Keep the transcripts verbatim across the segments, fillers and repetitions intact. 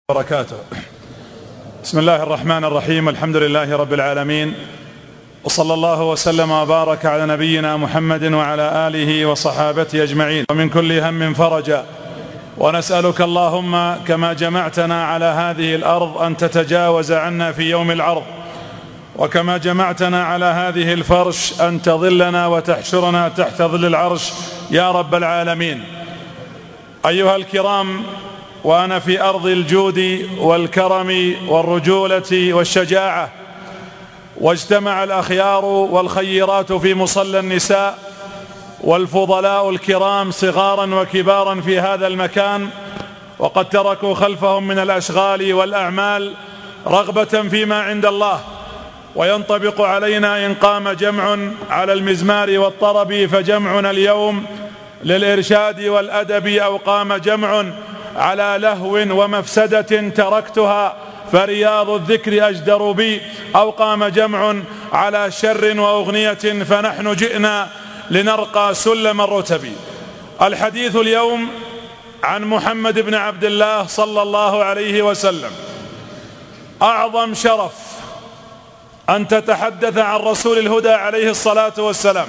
وبركاته. بسم الله الرحمن الرحيم. الحمد لله رب العالمين، وصلى الله وسلم وبارك على نبينا محمد وعلى آله وصحابته أجمعين، ومن كل هم فرجا. ونسألك اللهم كما جمعتنا على هذه الأرض أن تتجاوز عنا في يوم العرض، وكما جمعتنا على هذه الفرش أن تظلنا وتحشرنا تحت ظل العرش يا رب العالمين. أيها الكرام، وأنا في أرض الجود والكرم والرجولة والشجاعة، واجتمع الأخيار والخيرات في مصلى النساء، والفضلاء الكرام صغارا وكبارا في هذا المكان، وقد تركوا خلفهم من الأشغال والأعمال رغبة فيما عند الله. وينطبق علينا إن قام جمع على المزمار والطرب فجمعنا اليوم للإرشاد والأدب، أو قام جمع على لهو ومفسدة تركتها فرياض الذكر أجدر بي، أو قام جمع على شر وأغنية فنحن جئنا لنرقى سلم الرتب. الحديث اليوم عن محمد بن عبد الله صلى الله عليه وسلم. أعظم شرف أن تتحدث عن رسول الهدى عليه الصلاة والسلام.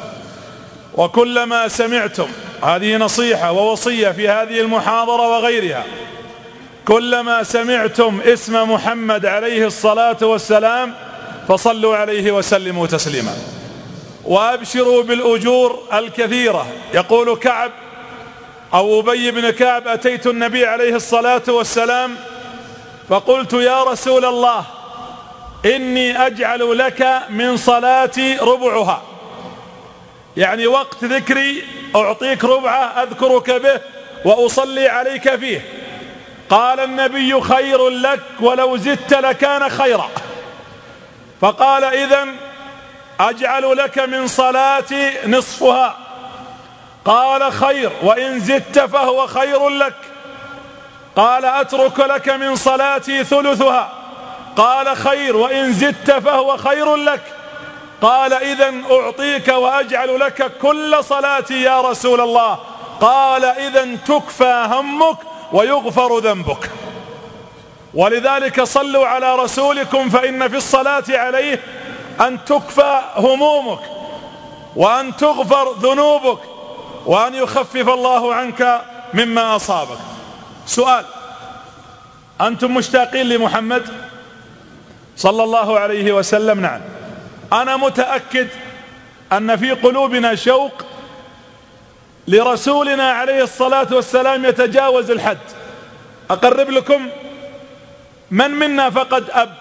وكلما سمعتم، هذه نصيحة ووصية في هذه المحاضرة وغيرها، كلما سمعتم اسم محمد عليه الصلاة والسلام فصلوا عليه وسلموا تسليما، وأبشروا بالأجور الكثيرة. يقول كعب أو أبي بن كعب: أتيت النبي عليه الصلاة والسلام فقلت يا رسول الله إني أجعل لك من صلاتي ربعها، يعني وقت ذكري أعطيك ربعه أذكرك به وأصلي عليك فيه. قال النبي: خير لك ولو زدت لكان خيرا. فقال: إذن أجعل لك من صلاتي نصفها. قال: خير، وإن زدت فهو خير لك. قال: أترك لك من صلاتي ثلثها. قال: خير، وإن زدت فهو خير لك. قال: إذن أعطيك وأجعل لك كل صلاتي يا رسول الله. قال: إذن تكفى همك ويغفر ذنبك. ولذلك صلوا على رسولكم، فإن في الصلاة عليه أن تكفى همومك، وأن تغفر ذنوبك، وأن يخفف الله عنك مما أصابك. سؤال: أنتم مشتاقين لمحمد صلى الله عليه وسلم؟ نعم. أنا متأكد أن في قلوبنا شوق لرسولنا عليه الصلاة والسلام يتجاوز الحد. أقرب لكم: من منا فقد أب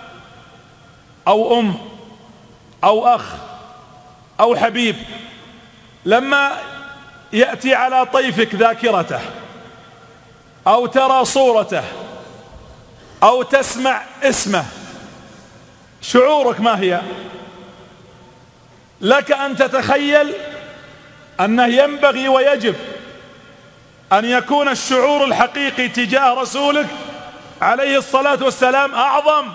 أو أم أو أخ أو حبيب، لما يأتي على طيفك ذاكرته أو ترى صورته أو تسمع اسمه، شعورك ما هي؟ لك أن تتخيل أنه ينبغي ويجب أن يكون الشعور الحقيقي تجاه رسولك عليه الصلاة والسلام أعظم.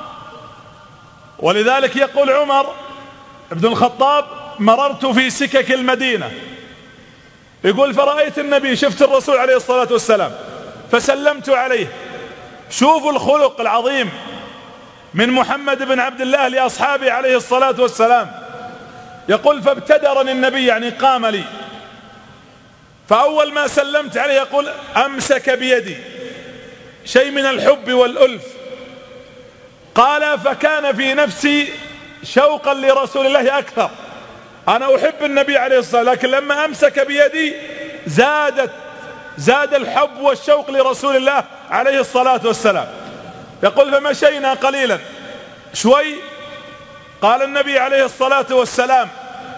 ولذلك يقول عمر بن الخطاب: مررت في سكك المدينة، يقول فرأيت النبي، شفت الرسول عليه الصلاة والسلام فسلمت عليه. شوفوا الخلق العظيم من محمد بن عبد الله لأصحابه عليه الصلاة والسلام. يقول: فابتدرني النبي، يعني قام لي، فأول ما سلمت عليه يقول أمسك بيدي، شيء من الحب والألف. قال: فكان في نفسي شوقا لرسول الله أكثر، أنا أحب النبي عليه الصلاة والسلام، لكن لما أمسك بيدي زادت زاد الحب والشوق لرسول الله عليه الصلاة والسلام. يقول: فمشينا قليلا شوي، قال النبي عليه الصلاة والسلام: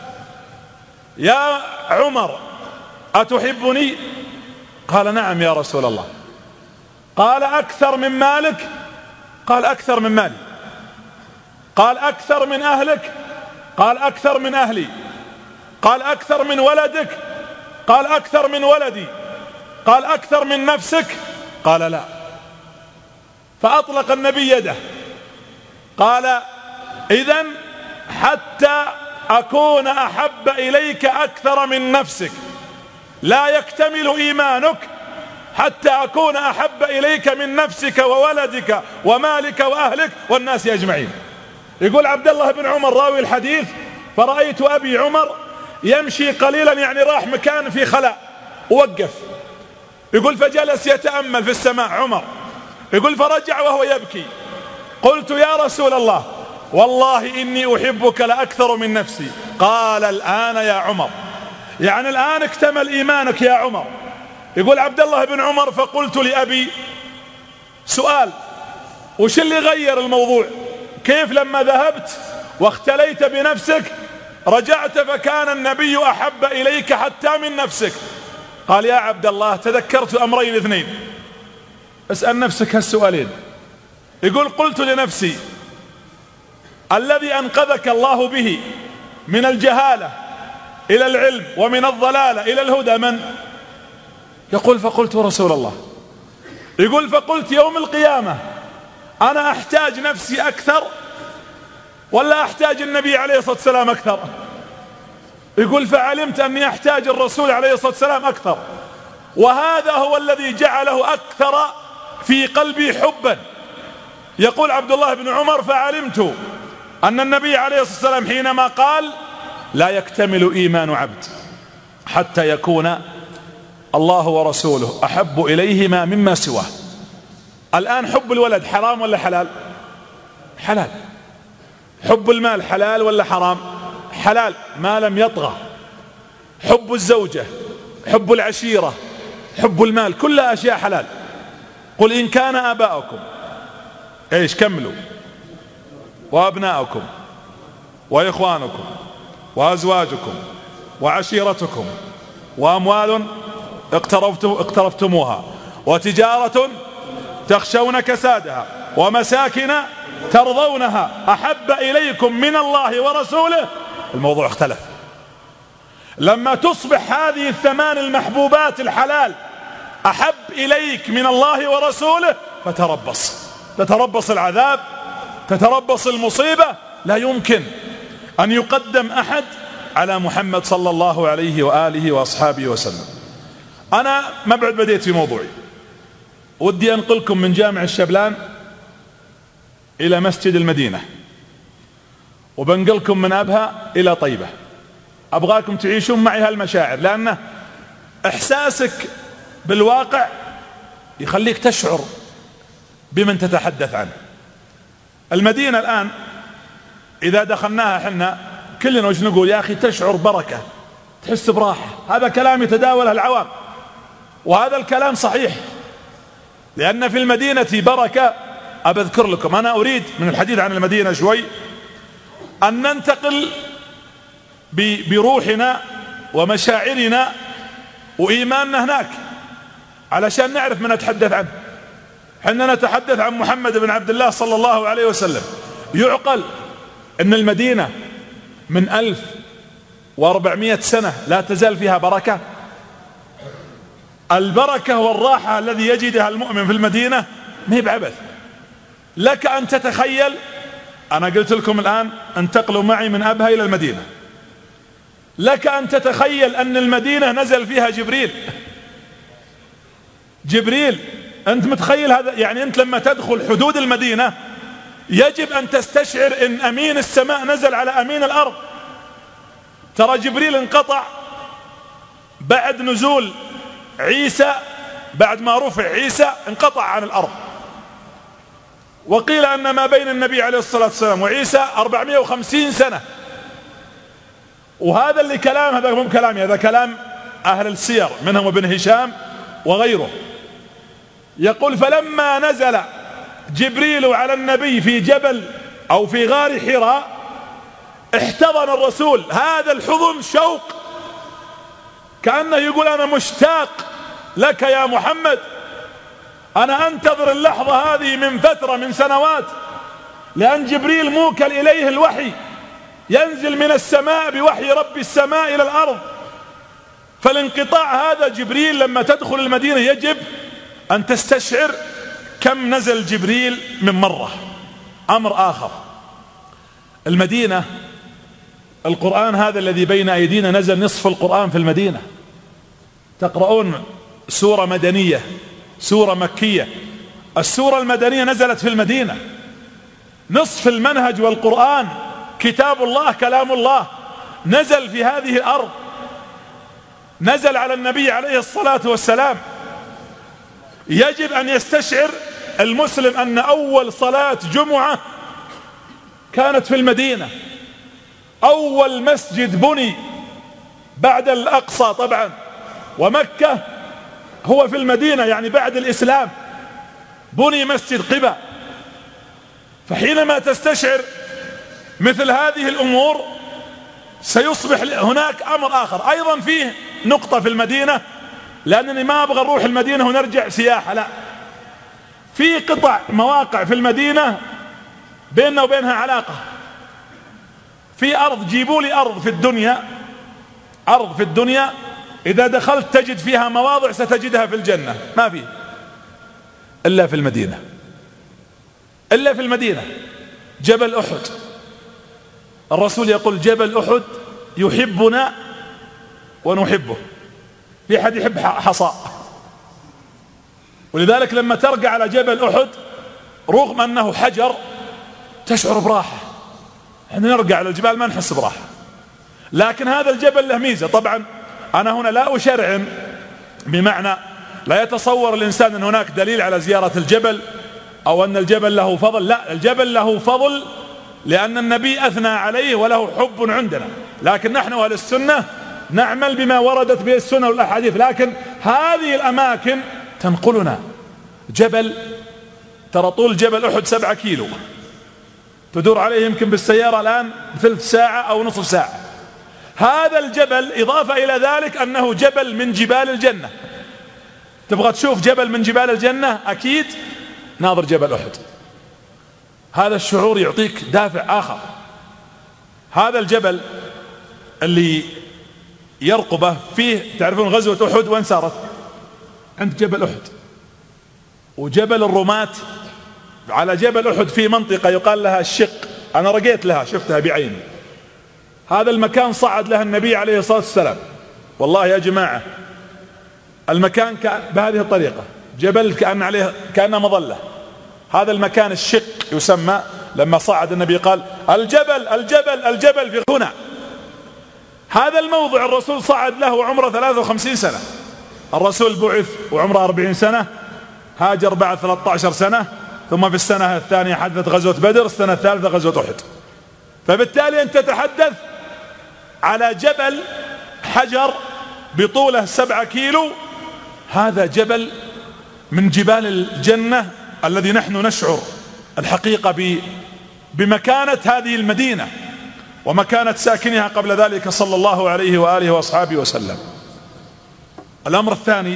يا عمر أتحبني؟ قال: نعم يا رسول الله. قال: أكثر من مالك؟ قال: أكثر من مالي. قال: أكثر من أهلك؟ قال: أكثر من أهلي. قال: أكثر من ولدك؟ قال: أكثر من ولدي. قال: أكثر من نفسك؟ قال: لا. فأطلق النبي يده. قال: إذن حتى أكون أحب إليك أكثر من نفسك لا يكتمل إيمانك حتى أكون أحب إليك من نفسك وولدك ومالك وأهلك والناس أجمعين. يقول عبد الله بن عمر راوي الحديث: فرأيت أبي عمر يمشي قليلا، يعني راح مكان في خلاء ووقف. يقول فجلس يتأمل في السماء عمر. يقول فرجع وهو يبكي. قلت يا رسول الله والله إني أحبك لأكثر من نفسي. قال الآن يا عمر، يعني الآن اكتمل إيمانك يا عمر. يقول عبد الله بن عمر فقلت لأبي سؤال: وش اللي غير الموضوع؟ كيف لما ذهبت واختليت بنفسك رجعت فكان النبي أحب إليك حتى من نفسك؟ قال يا عبد الله تذكرت أمرين اثنين، اسأل نفسك هالسؤالين. يقول قلت لنفسي: الذي أنقذك الله به من الجهالة إلى العلم ومن الضلالة إلى الهدى من؟ يقول فقلت رسول الله. يقول فقلت يوم القيامة أنا أحتاج نفسي أكثر ولا أحتاج النبي عليه الصلاة والسلام أكثر؟ يقول فعلمت أني أحتاج الرسول عليه الصلاة والسلام أكثر، وهذا هو الذي جعله أكثر في قلبي حبا. يقول عبد الله بن عمر فعلمت أن النبي عليه الصلاة والسلام حينما قال: لا يكتمل إيمان عبد حتى يكون الله ورسوله أحب إليهما مما سواه. الآن حب الولد حرام ولا حلال؟ حلال. حب المال حلال ولا حرام؟ حلال ما لم يطغى. حب الزوجة، حب العشيرة، حب المال، كلها أشياء حلال. قل إن كان آباؤكم ايش كملوا وأبناؤكم وإخوانكم وأزواجكم وعشيرتكم وأموال اقترفتموها وتجارة تخشون كسادها ومساكن ترضونها أحب إليكم من الله ورسوله. الموضوع اختلف. لما تصبح هذه الثمان المحبوبات الحلال أحب إليك من الله ورسوله فتربص، تتربص العذاب، تتربص المصيبة. لا يمكن أن يقدم أحد على محمد صلى الله عليه وآله وأصحابه وسلم. أنا ما بعد بديت في موضوعي، ودي أنقلكم من جامع الشبلان إلى مسجد المدينة، وبنقلكم من أبها إلى طيبة. أبغاكم تعيشون معي هالمشاعر، لأن إحساسك بالواقع يخليك تشعر بمن تتحدث عنه. المدينة الآن إذا دخلناها حنا كلنا وش نقول؟ يا أخي تشعر بركة، تحس براحة. هذا كلام يتداوله العوام، وهذا الكلام صحيح، لأن في المدينة بركة. أبذكر لكم، أنا أريد من الحديث عن المدينة شوي أن ننتقل بروحنا ومشاعرنا وإيماننا هناك علشان نعرف من نتحدث عنه. حنا نتحدث عن محمد بن عبد الله صلى الله عليه وسلم. يعقل أن المدينة من ألف وأربعمائة سنة لا تزال فيها بركة؟ البركة والراحة الذي يجدها المؤمن في المدينة ما هي بعبث. لك أن تتخيل، أنا قلت لكم الآن انتقلوا معي من أبها إلى المدينة، لك أن تتخيل أن المدينة نزل فيها جبريل. جبريل، أنت متخيل هذا؟ يعني أنت لما تدخل حدود المدينة يجب أن تستشعر أن أمين السماء نزل على أمين الأرض. ترى جبريل انقطع بعد نزول عيسى، بعد ما رفع عيسى انقطع عن الأرض. وقيل أن ما بين النبي عليه الصلاة والسلام وعيسى أربعمائة وخمسين سنة. وهذا اللي كلام، هذا مو كلامي، هذا كلام أهل السير منهم ابن هشام وغيره. يقول فلما نزل جبريل على النبي في جبل أو في غار حراء احتضن الرسول. هذا الحضن شوق، كأنه يقول أنا مشتاق لك يا محمد، أنا أنتظر اللحظة هذه من فترة من سنوات، لأن جبريل موكل إليه الوحي، ينزل من السماء بوحي رب السماء إلى الأرض. فالانقطاع هذا جبريل لما تدخل المدينة يجب أن تستشعر كم نزل جبريل من مرة. أمر آخر، المدينة، القرآن هذا الذي بين أيدينا نزل نصف القرآن في المدينة. تقرؤون سورة مدنية، سورة مكية. السورة المدنية نزلت في المدينة، نصف المنهج والقرآن كتاب الله كلام الله نزل في هذه الأرض، نزل على النبي عليه الصلاة والسلام. يجب أن يستشعر المسلم أن أول صلاة جمعة كانت في المدينة، أول مسجد بني بعد الأقصى طبعا ومكة هو في المدينة، يعني بعد الإسلام بني مسجد قباء. فحينما تستشعر مثل هذه الأمور سيصبح هناك أمر آخر أيضا فيه نقطة في المدينة، لأنني ما أبغى نروح المدينة ونرجع سياحة، لا، في قطع مواقع في المدينة بيننا وبينها علاقة. في أرض، جيبوا لي أرض في الدنيا، أرض في الدنيا إذا دخلت تجد فيها مواضع ستجدها في الجنة، ما في إلا في المدينة، إلا في المدينة. جبل أحد، الرسول يقول جبل أحد يحبنا ونحبه، في أحد يحب حصاء. ولذلك لما ترقى على جبل أحد رغم أنه حجر تشعر براحة. احنا نرقى على الجبال ما نحس براحة، لكن هذا الجبل له ميزة. طبعا أنا هنا لا أشرعن بمعنى لا يتصور الإنسان أن هناك دليل على زيارة الجبل أو أن الجبل له فضل، لا، الجبل له فضل لأن النبي أثنى عليه وله حب عندنا، لكن نحن أهل السنة نعمل بما وردت به السنة والأحاديث. لكن هذه الأماكن تنقلنا. جبل، ترى طول جبل أحد سبعة كيلو، تدور عليه يمكن بالسيارة الآن ثلث ساعة أو نصف ساعة. هذا الجبل إضافة إلى ذلك أنه جبل من جبال الجنة. تبغى تشوف جبل من جبال الجنة أكيد ناظر جبل أحد، هذا الشعور يعطيك دافع آخر. هذا الجبل اللي يرقبه فيه، تعرفون غزوة أحد وين صارت؟ عند جبل أحد. وجبل الرماة على جبل أحد في منطقة يقال لها الشق، أنا رقيت لها شفتها بعيني. هذا المكان صعد لها النبي عليه الصلاة والسلام. والله يا جماعة المكان بهذه الطريقة، جبل كأن عليه كأنه مظلة. هذا المكان الشق يسمى، لما صعد النبي قال الجبل الجبل الجبل في هنا. هذا الموضع الرسول صعد له وعمره ثلاثة وخمسين سنة. الرسول بعث وعمره أربعين سنة، هاجر بعد ثلاثة عشر سنة، ثم في السنة الثانية حدثت غزوة بدر، السنة الثالثة غزوة أحد. فبالتالي أنت تتحدث على جبل حجر بطوله سبعة كيلو. هذا جبل من جبال الجنة الذي نحن نشعر الحقيقة بمكانة هذه المدينة ومكانة ساكنها قبل ذلك صلى الله عليه وآله وأصحابه وسلم. الأمر الثاني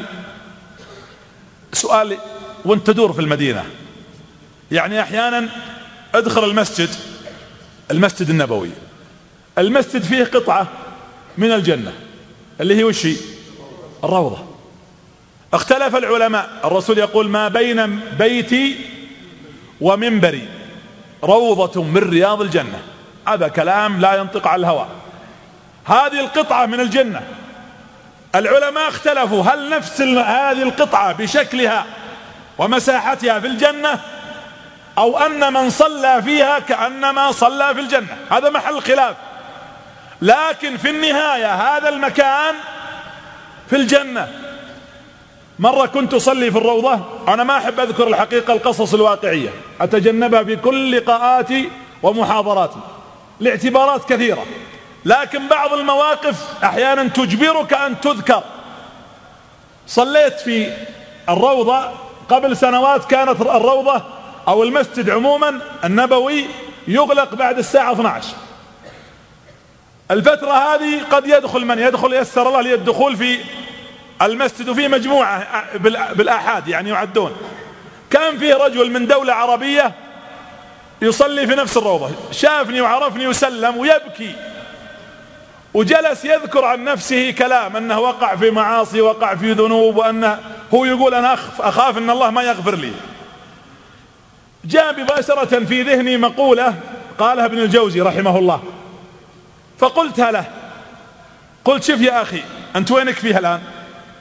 سؤال، وانت تدور في المدينة، يعني أحيانا ادخل المسجد، المسجد النبوي، المسجد فيه قطعة من الجنة اللي هي وشي الروضة. اختلف العلماء، الرسول يقول ما بين بيتي ومنبري روضة من رياض الجنة، هذا كلام لا ينطق على الهواء. هذه القطعة من الجنة العلماء اختلفوا هل نفس هذه القطعة بشكلها ومساحتها في الجنة أو أن من صلى فيها كأنما صلى في الجنة، هذا محل خلاف. لكن في النهاية هذا المكان في الجنة. مرة كنت أصلي في الروضة، أنا ما أحب أذكر الحقيقة القصص الواقعية، أتجنبها في كل لقاءاتي ومحاضراتي لاعتبارات كثيرة، لكن بعض المواقف أحيانا تجبرك أن تذكر. صليت في الروضة قبل سنوات، كانت الروضة أو المسجد عموما النبوي يغلق بعد الساعة اثنتي عشرة. الفترة هذه قد يدخل من يدخل، يسر الله لي الدخول في المسجد، وفي مجموعة بالآحاد يعني يعدون. كان فيه رجل من دولة عربية يصلي في نفس الروضة، شافني وعرفني وسلم ويبكي، وجلس يذكر عن نفسه كلام أنه وقع في معاصي، وقع في ذنوب، وأنه هو يقول أنا أخف أخاف أن الله ما يغفر لي. جاء مباشرة في ذهني مقولة قالها ابن الجوزي رحمه الله، فقلتها له، قلت شوف يا أخي أنت وينك فيها الآن؟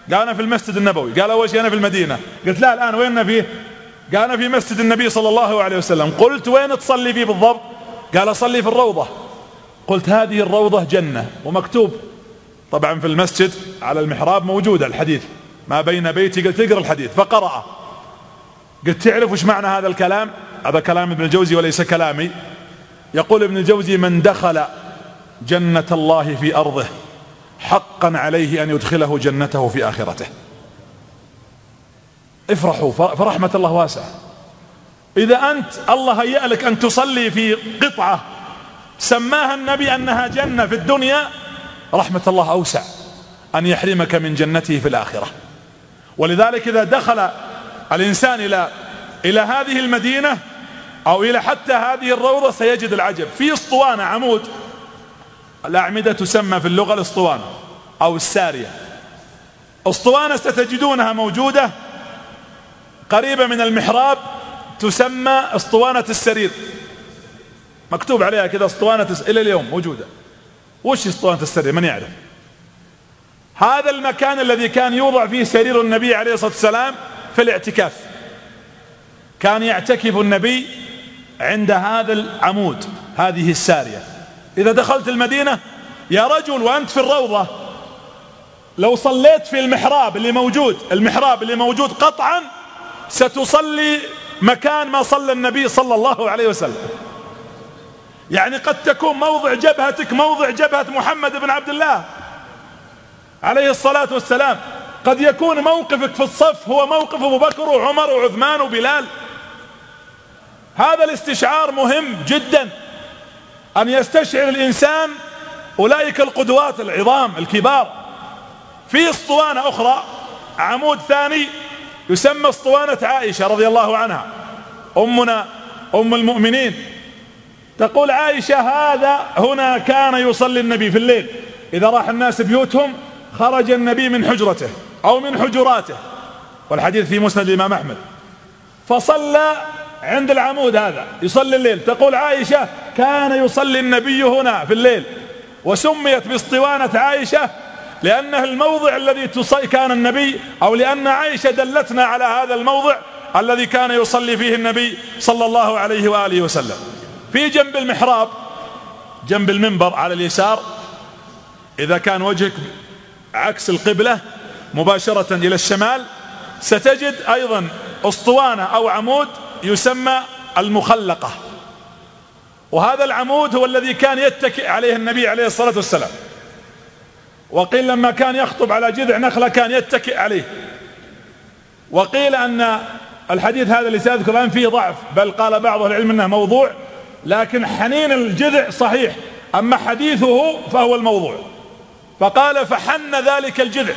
قال أنا في المسجد النبوي. قال أول شيء أنا في المدينة. قلت لا الآن وين فيه؟ قال أنا في مسجد النبي صلى الله عليه وسلم. قلت وين تصلي فيه بالضبط؟ قال أصلي في الروضة. قلت هذه الروضة جنة، ومكتوب طبعا في المسجد على المحراب موجودة الحديث ما بين بيتي. قلت اقرأ الحديث فقرأه. قلت تعرف وش معنى هذا الكلام؟ هذا كلام ابن الجوزي وليس كلامي. يقول ابن الجوزي من دخل جنة الله في أرضه حقا عليه أن يدخله جنته في آخرته. افرحوا، فرحمة الله واسعة. إذا أنت الله هيأ لك أن تصلي في قطعة سماها النبي أنها جنة في الدنيا، رحمة الله أوسع أن يحرمك من جنته في الآخرة. ولذلك إذا دخل الإنسان إلى إلى هذه المدينة أو إلى حتى هذه الروضة سيجد العجب. في اسطوانة عمود، الأعمدة تسمى في اللغة الاسطوانة أو السارية. اسطوانة ستجدونها موجودة قريبة من المحراب تسمى اسطوانة السرير، مكتوب عليها كذا اسطوانة الس... إلى اليوم موجودة. وش اسطوانة السرير؟ من يعرف؟ هذا المكان الذي كان يوضع فيه سرير النبي عليه الصلاة والسلام في الاعتكاف. كان يعتكف النبي عند هذا العمود، هذه السارية. إذا دخلت المدينة يا رجل وأنت في الروضة، لو صليت في المحراب اللي موجود المحراب اللي موجود قطعا ستصلي مكان ما صلى النبي صلى الله عليه وسلم. يعني قد تكون موضع جبهتك موضع جبهة محمد بن عبد الله عليه الصلاة والسلام، قد يكون موقفك في الصف هو موقف أبو بكر وعمر وعثمان وبلال. هذا الاستشعار مهم جدا، أن يستشعر الإنسان أولئك القدوات العظام الكبار. في اسطوانة أخرى، عمود ثاني يسمى اسطوانة عائشة رضي الله عنها، أمنا أم المؤمنين. تقول عائشة هذا هنا كان يصلي النبي في الليل، إذا راح الناس بيوتهم خرج النبي من حجرته أو من حجراته، والحديث في مسند الإمام أحمد، فصلى عند العمود هذا يصلي الليل. تقول عائشة كان يصلي النبي هنا في الليل، وسميت باسطوانة عائشة لأنه الموضع الذي كان النبي، أو لأن عائشة دلتنا على هذا الموضع الذي كان يصلي فيه النبي صلى الله عليه وآله وسلم. في جنب المحراب جنب المنبر على اليسار، إذا كان وجهك عكس القبلة مباشرة إلى الشمال، ستجد أيضا أسطوانة أو عمود يسمى المخلقة. وهذا العمود هو الذي كان يتكئ عليه النبي عليه الصلاة والسلام، وقيل لما كان يخطب على جذع نخلة كان يتكئ عليه. وقيل أن الحديث هذا اللي سأذكر الآن فيه ضعف، بل قال بعض العلم أنه موضوع، لكن حنين الجذع صحيح، أما حديثه فهو الموضوع. فقال فحن ذلك الجذع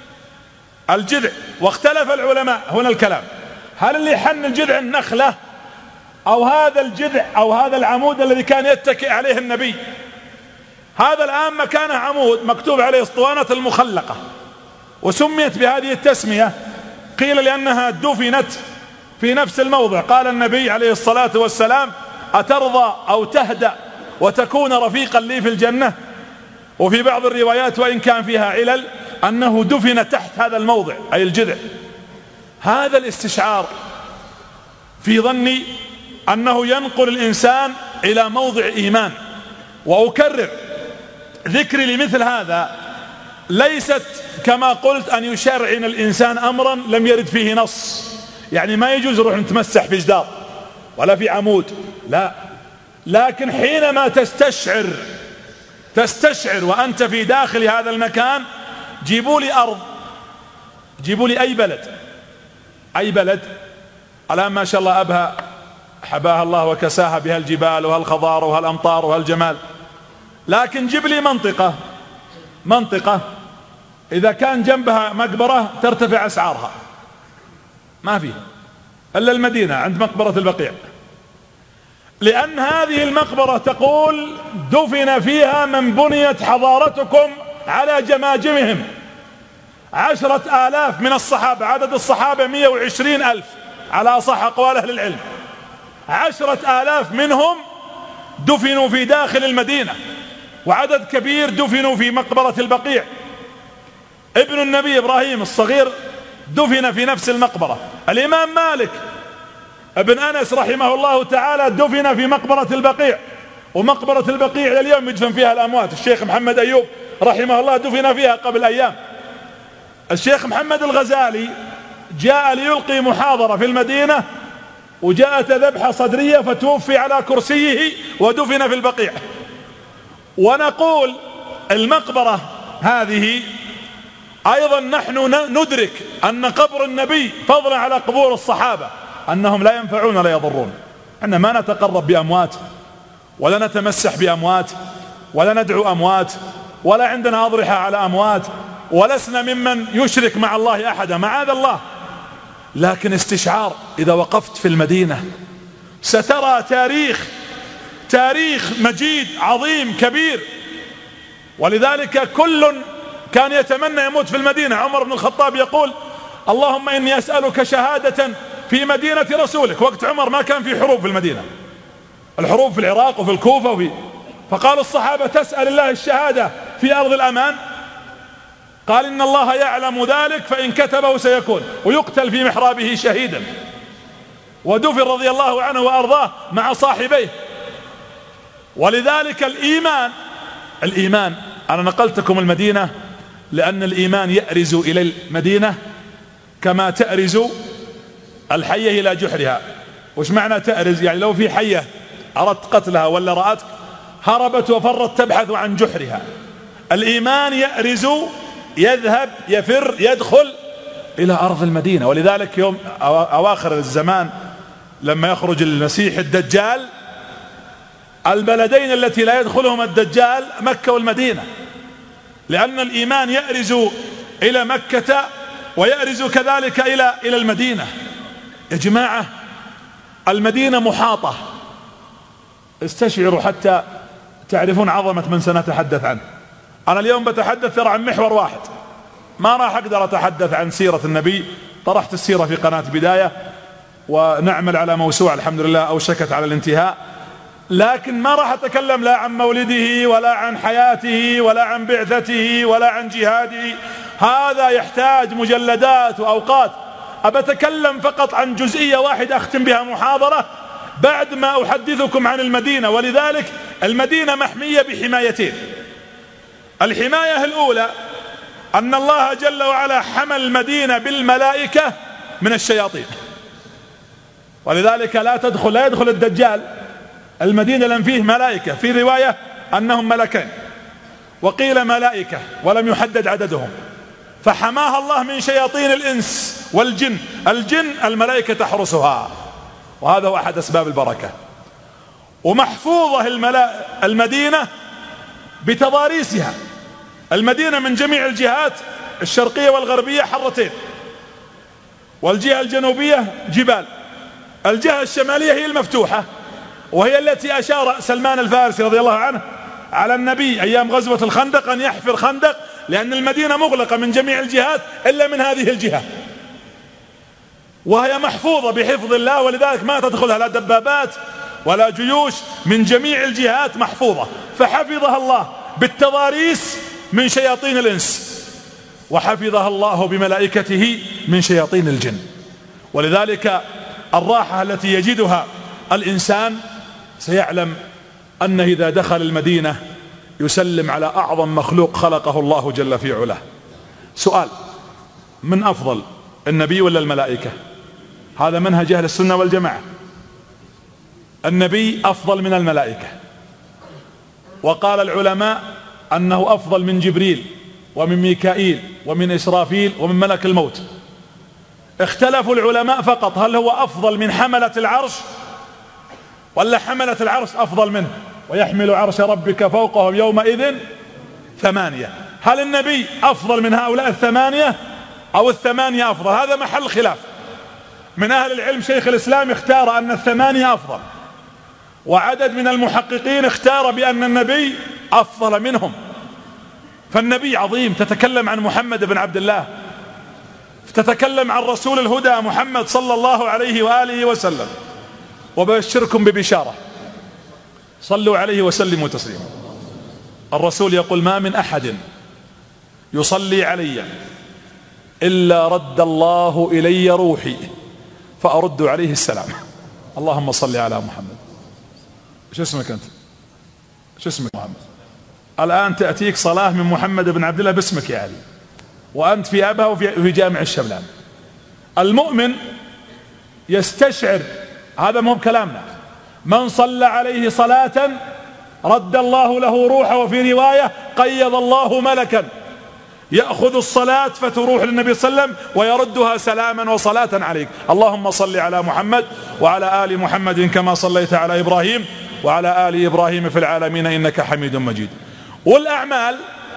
الجذع واختلف العلماء هنا الكلام، هل اللي حن الجذع النخلة أو هذا الجذع أو هذا العمود الذي كان يتكئ عليه النبي؟ هذا الآن مكانه عمود مكتوب عليه اسطوانة المخلقة، وسميت بهذه التسمية قيل لأنها دفنت في نفس الموضع. قال النبي عليه الصلاة والسلام أترضى أو تهدأ وتكون رفيقا لي في الجنة؟ وفي بعض الروايات وإن كان فيها علل أنه دفن تحت هذا الموضع أي الجذع. هذا الاستشعار في ظني أنه ينقل الإنسان إلى موضع إيمان. وأكرر ذكري لمثل هذا ليست كما قلت أن يشرعن الإنسان أمرا لم يرد فيه نص، يعني ما يجوز يروح نتمسح في جدار ولا في عمود، لا، لكن حينما تستشعر تستشعر وأنت في داخل هذا المكان، جيبوا لي أرض، جيبوا لي أي بلد أي بلد الآن ما شاء الله أبها حباها الله وكساها بها الجبال وهالخضار وهالأمطار وهالجمال، لكن جيب لي منطقة منطقة إذا كان جنبها مقبرة ترتفع أسعارها، ما فيه إلا المدينة عند مقبرة البقيع، لأن هذه المقبرة تقول دفن فيها من بنيت حضارتكم على جماجمهم. عشرة آلاف من الصحابة، عدد الصحابة مئة وعشرين ألف على أصح أقوال أهل العلم، عشرة آلاف منهم دفنوا في داخل المدينة، وعدد كبير دفنوا في مقبرة البقيع. ابن النبي إبراهيم الصغير دفن في نفس المقبرة. الإمام مالك ابن أنس رحمه الله تعالى دفن في مقبرة البقيع، ومقبرة البقيع إلى اليوم يدفن فيها الأموات. الشيخ محمد أيوب رحمه الله دفن فيها قبل أيام. الشيخ محمد الغزالي جاء ليلقي محاضرة في المدينة وجاءت ذبحة صدرية فتوفي على كرسيه ودفن في البقيع. ونقول المقبرة هذه أيضا نحن ندرك أن قبر النبي فضلا على قبور الصحابة أنهم لا ينفعون ولا يضرون. أن ما نتقرب بأموات ولا نتمسح بأموات ولا ندعو أموات ولا عندنا أضرحة على أموات ولسنا ممن يشرك مع الله أحدا، معاذ الله. لكن استشعار إذا وقفت في المدينة سترى تاريخ تاريخ مجيد عظيم كبير. ولذلك كل كان يتمنى يموت في المدينة. عمر بن الخطاب يقول اللهم إني أسألك شهادة في مدينة رسولك. وقت عمر ما كان في حروب في المدينة، الحروب في العراق وفي الكوفة وفي فقال الصحابة تسأل الله الشهادة في أرض الأمان؟ قال إن الله يعلم ذلك فإن كتبه سيكون، ويقتل في محرابه شهيدا. ودفن رضي الله عنه وأرضاه مع صاحبيه. ولذلك الإيمان الإيمان أنا نقلتكم المدينة لأن الإيمان يأرز إلى المدينة كما تأرز الحية إلى جحرها. وش معنى تأرز؟ يعني لو في حية أردت قتلها ولا رأتك هربت وفرت تبحث عن جحرها. الإيمان يأرز، يذهب، يفر، يدخل إلى أرض المدينة. ولذلك يوم أواخر الزمان لما يخرج المسيح الدجال البلدين التي لا يدخلهم الدجال مكة والمدينة، لأن الإيمان يأرز إلى مكة ويأرز كذلك إلى إلى المدينة. يا جماعة المدينة محاطة، استشعروا حتى تعرفون عظمة من سنتحدث عنه. أنا اليوم بتحدث ترى عن محور واحد، ما راح أقدر أتحدث عن سيرة النبي. طرحت السيرة في قناة بداية ونعمل على موسوعة الحمد لله أوشكت على الانتهاء، لكن ما راح أتكلم لا عن مولده ولا عن حياته ولا عن بعثته ولا عن جهاده. هذا يحتاج مجلدات وأوقات. أبتكلم فقط عن جزئية واحدة أختم بها محاضرة بعد ما أحدثكم عن المدينة. ولذلك المدينة محمية بحمايتين. الحماية الأولى أن الله جل وعلا حمى المدينة بالملائكة من الشياطين. ولذلك لا تدخل لا يدخل الدجال المدينة لم فيه ملائكة. في رواية أنهم ملكين وقيل ملائكة ولم يحدد عددهم، فحماها الله من شياطين الإنس والجن. الجن الملائكة تحرسها، وهذا هو أحد أسباب البركة. ومحفوظة المدينة بتضاريسها. المدينة من جميع الجهات الشرقية والغربية حرتين، والجهة الجنوبية جبال. الجهة الشمالية هي المفتوحة، وهي التي أشار سلمان الفارسي رضي الله عنه على النبي أيام غزوة الخندق أن يحفر خندق، لأن المدينة مغلقة من جميع الجهات إلا من هذه الجهة، وهي محفوظة بحفظ الله. ولذلك ما تدخلها لا دبابات ولا جيوش، من جميع الجهات محفوظة. فحفظها الله بالتضاريس من شياطين الإنس، وحفظها الله بملائكته من شياطين الجن. ولذلك الراحة التي يجدها الإنسان سيعلم أنه إذا دخل المدينة يسلم على أعظم مخلوق خلقه الله جل في علاه. سؤال: من أفضل، النبي ولا الملائكة؟ هذا منهج أهل السنة والجماعة. النبي أفضل من الملائكة، وقال العلماء أنه أفضل من جبريل ومن ميكائيل ومن إسرافيل ومن ملك الموت. اختلفوا العلماء فقط هل هو أفضل من حملة العرش ولا حملة العرش أفضل منه. ويحمل عرش ربك فوقهم يومئذ ثمانية. هل النبي أفضل من هؤلاء الثمانية أو الثمانية أفضل؟ هذا محل خلاف. من أهل العلم شيخ الإسلام اختار أن الثمانية أفضل، وعدد من المحققين اختار بأن النبي أفضل منهم. فالنبي عظيم، تتكلم عن محمد بن عبد الله، تتكلم عن رسول الهدى محمد صلى الله عليه وآله وسلم. وبشركم ببشارة، صلوا عليه وسلموا تسليما. الرسول يقول: ما من أحد يصلي علي إلا رد الله إلي روحي فأرد عليه السلام. اللهم صل على محمد. شو اسمك أنت؟ شو اسمك محمد؟ الآن تأتيك صلاة من محمد بن عبد الله باسمك يا علي، وأنت في أبها وفي جامع الشبلان. المؤمن يستشعر، هذا مو بكلامنا، من صلى عليه صلاة رد الله له روحه، وفي رواية قيض الله ملكا يأخذ الصلاة فتروح للنبي صلى الله عليه وسلم ويردها سلاما وصلاة عليك. اللهم صل على محمد وعلى آل محمد كما صليت على إبراهيم وعلى آل إبراهيم في العالمين إنك حميد مجيد. والأعمال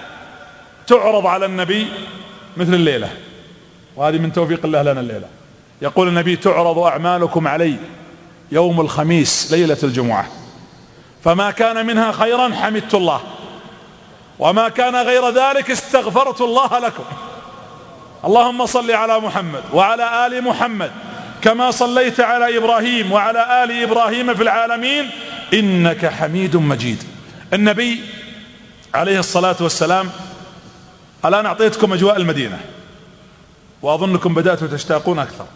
تعرض على النبي مثل الليلة، وهذه من توفيق الله لنا الليلة. يقول النبي: تعرض أعمالكم علي يوم الخميس ليلة الجمعة، فما كان منها خيرا حمدت الله، وما كان غير ذلك استغفرت الله لكم. اللهم صل على محمد وعلى آل محمد كما صليت على إبراهيم وعلى آل إبراهيم في العالمين إنك حميد مجيد. النبي عليه الصلاة والسلام، الآن أعطيتكم أجواء المدينة وأظنكم بدأتوا تشتاقون أكثر،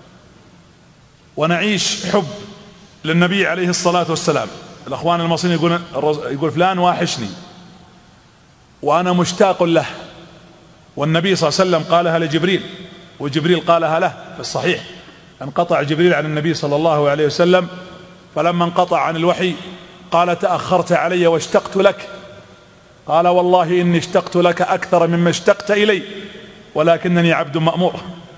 ونعيش حب للنبي عليه الصلاة والسلام. الأخوان المصريين يقول, يقول فلان واحشني، وأنا مشتاق له. والنبي صلى الله عليه وسلم قالها لجبريل، وجبريل قالها له في الصحيح. انقطع جبريل عن النبي صلى الله عليه وسلم، فلما انقطع عن الوحي قال: تأخرت علي واشتقت لك. قال: والله إني اشتقت لك أكثر مما اشتقت إلي، ولكنني عبد مأمور.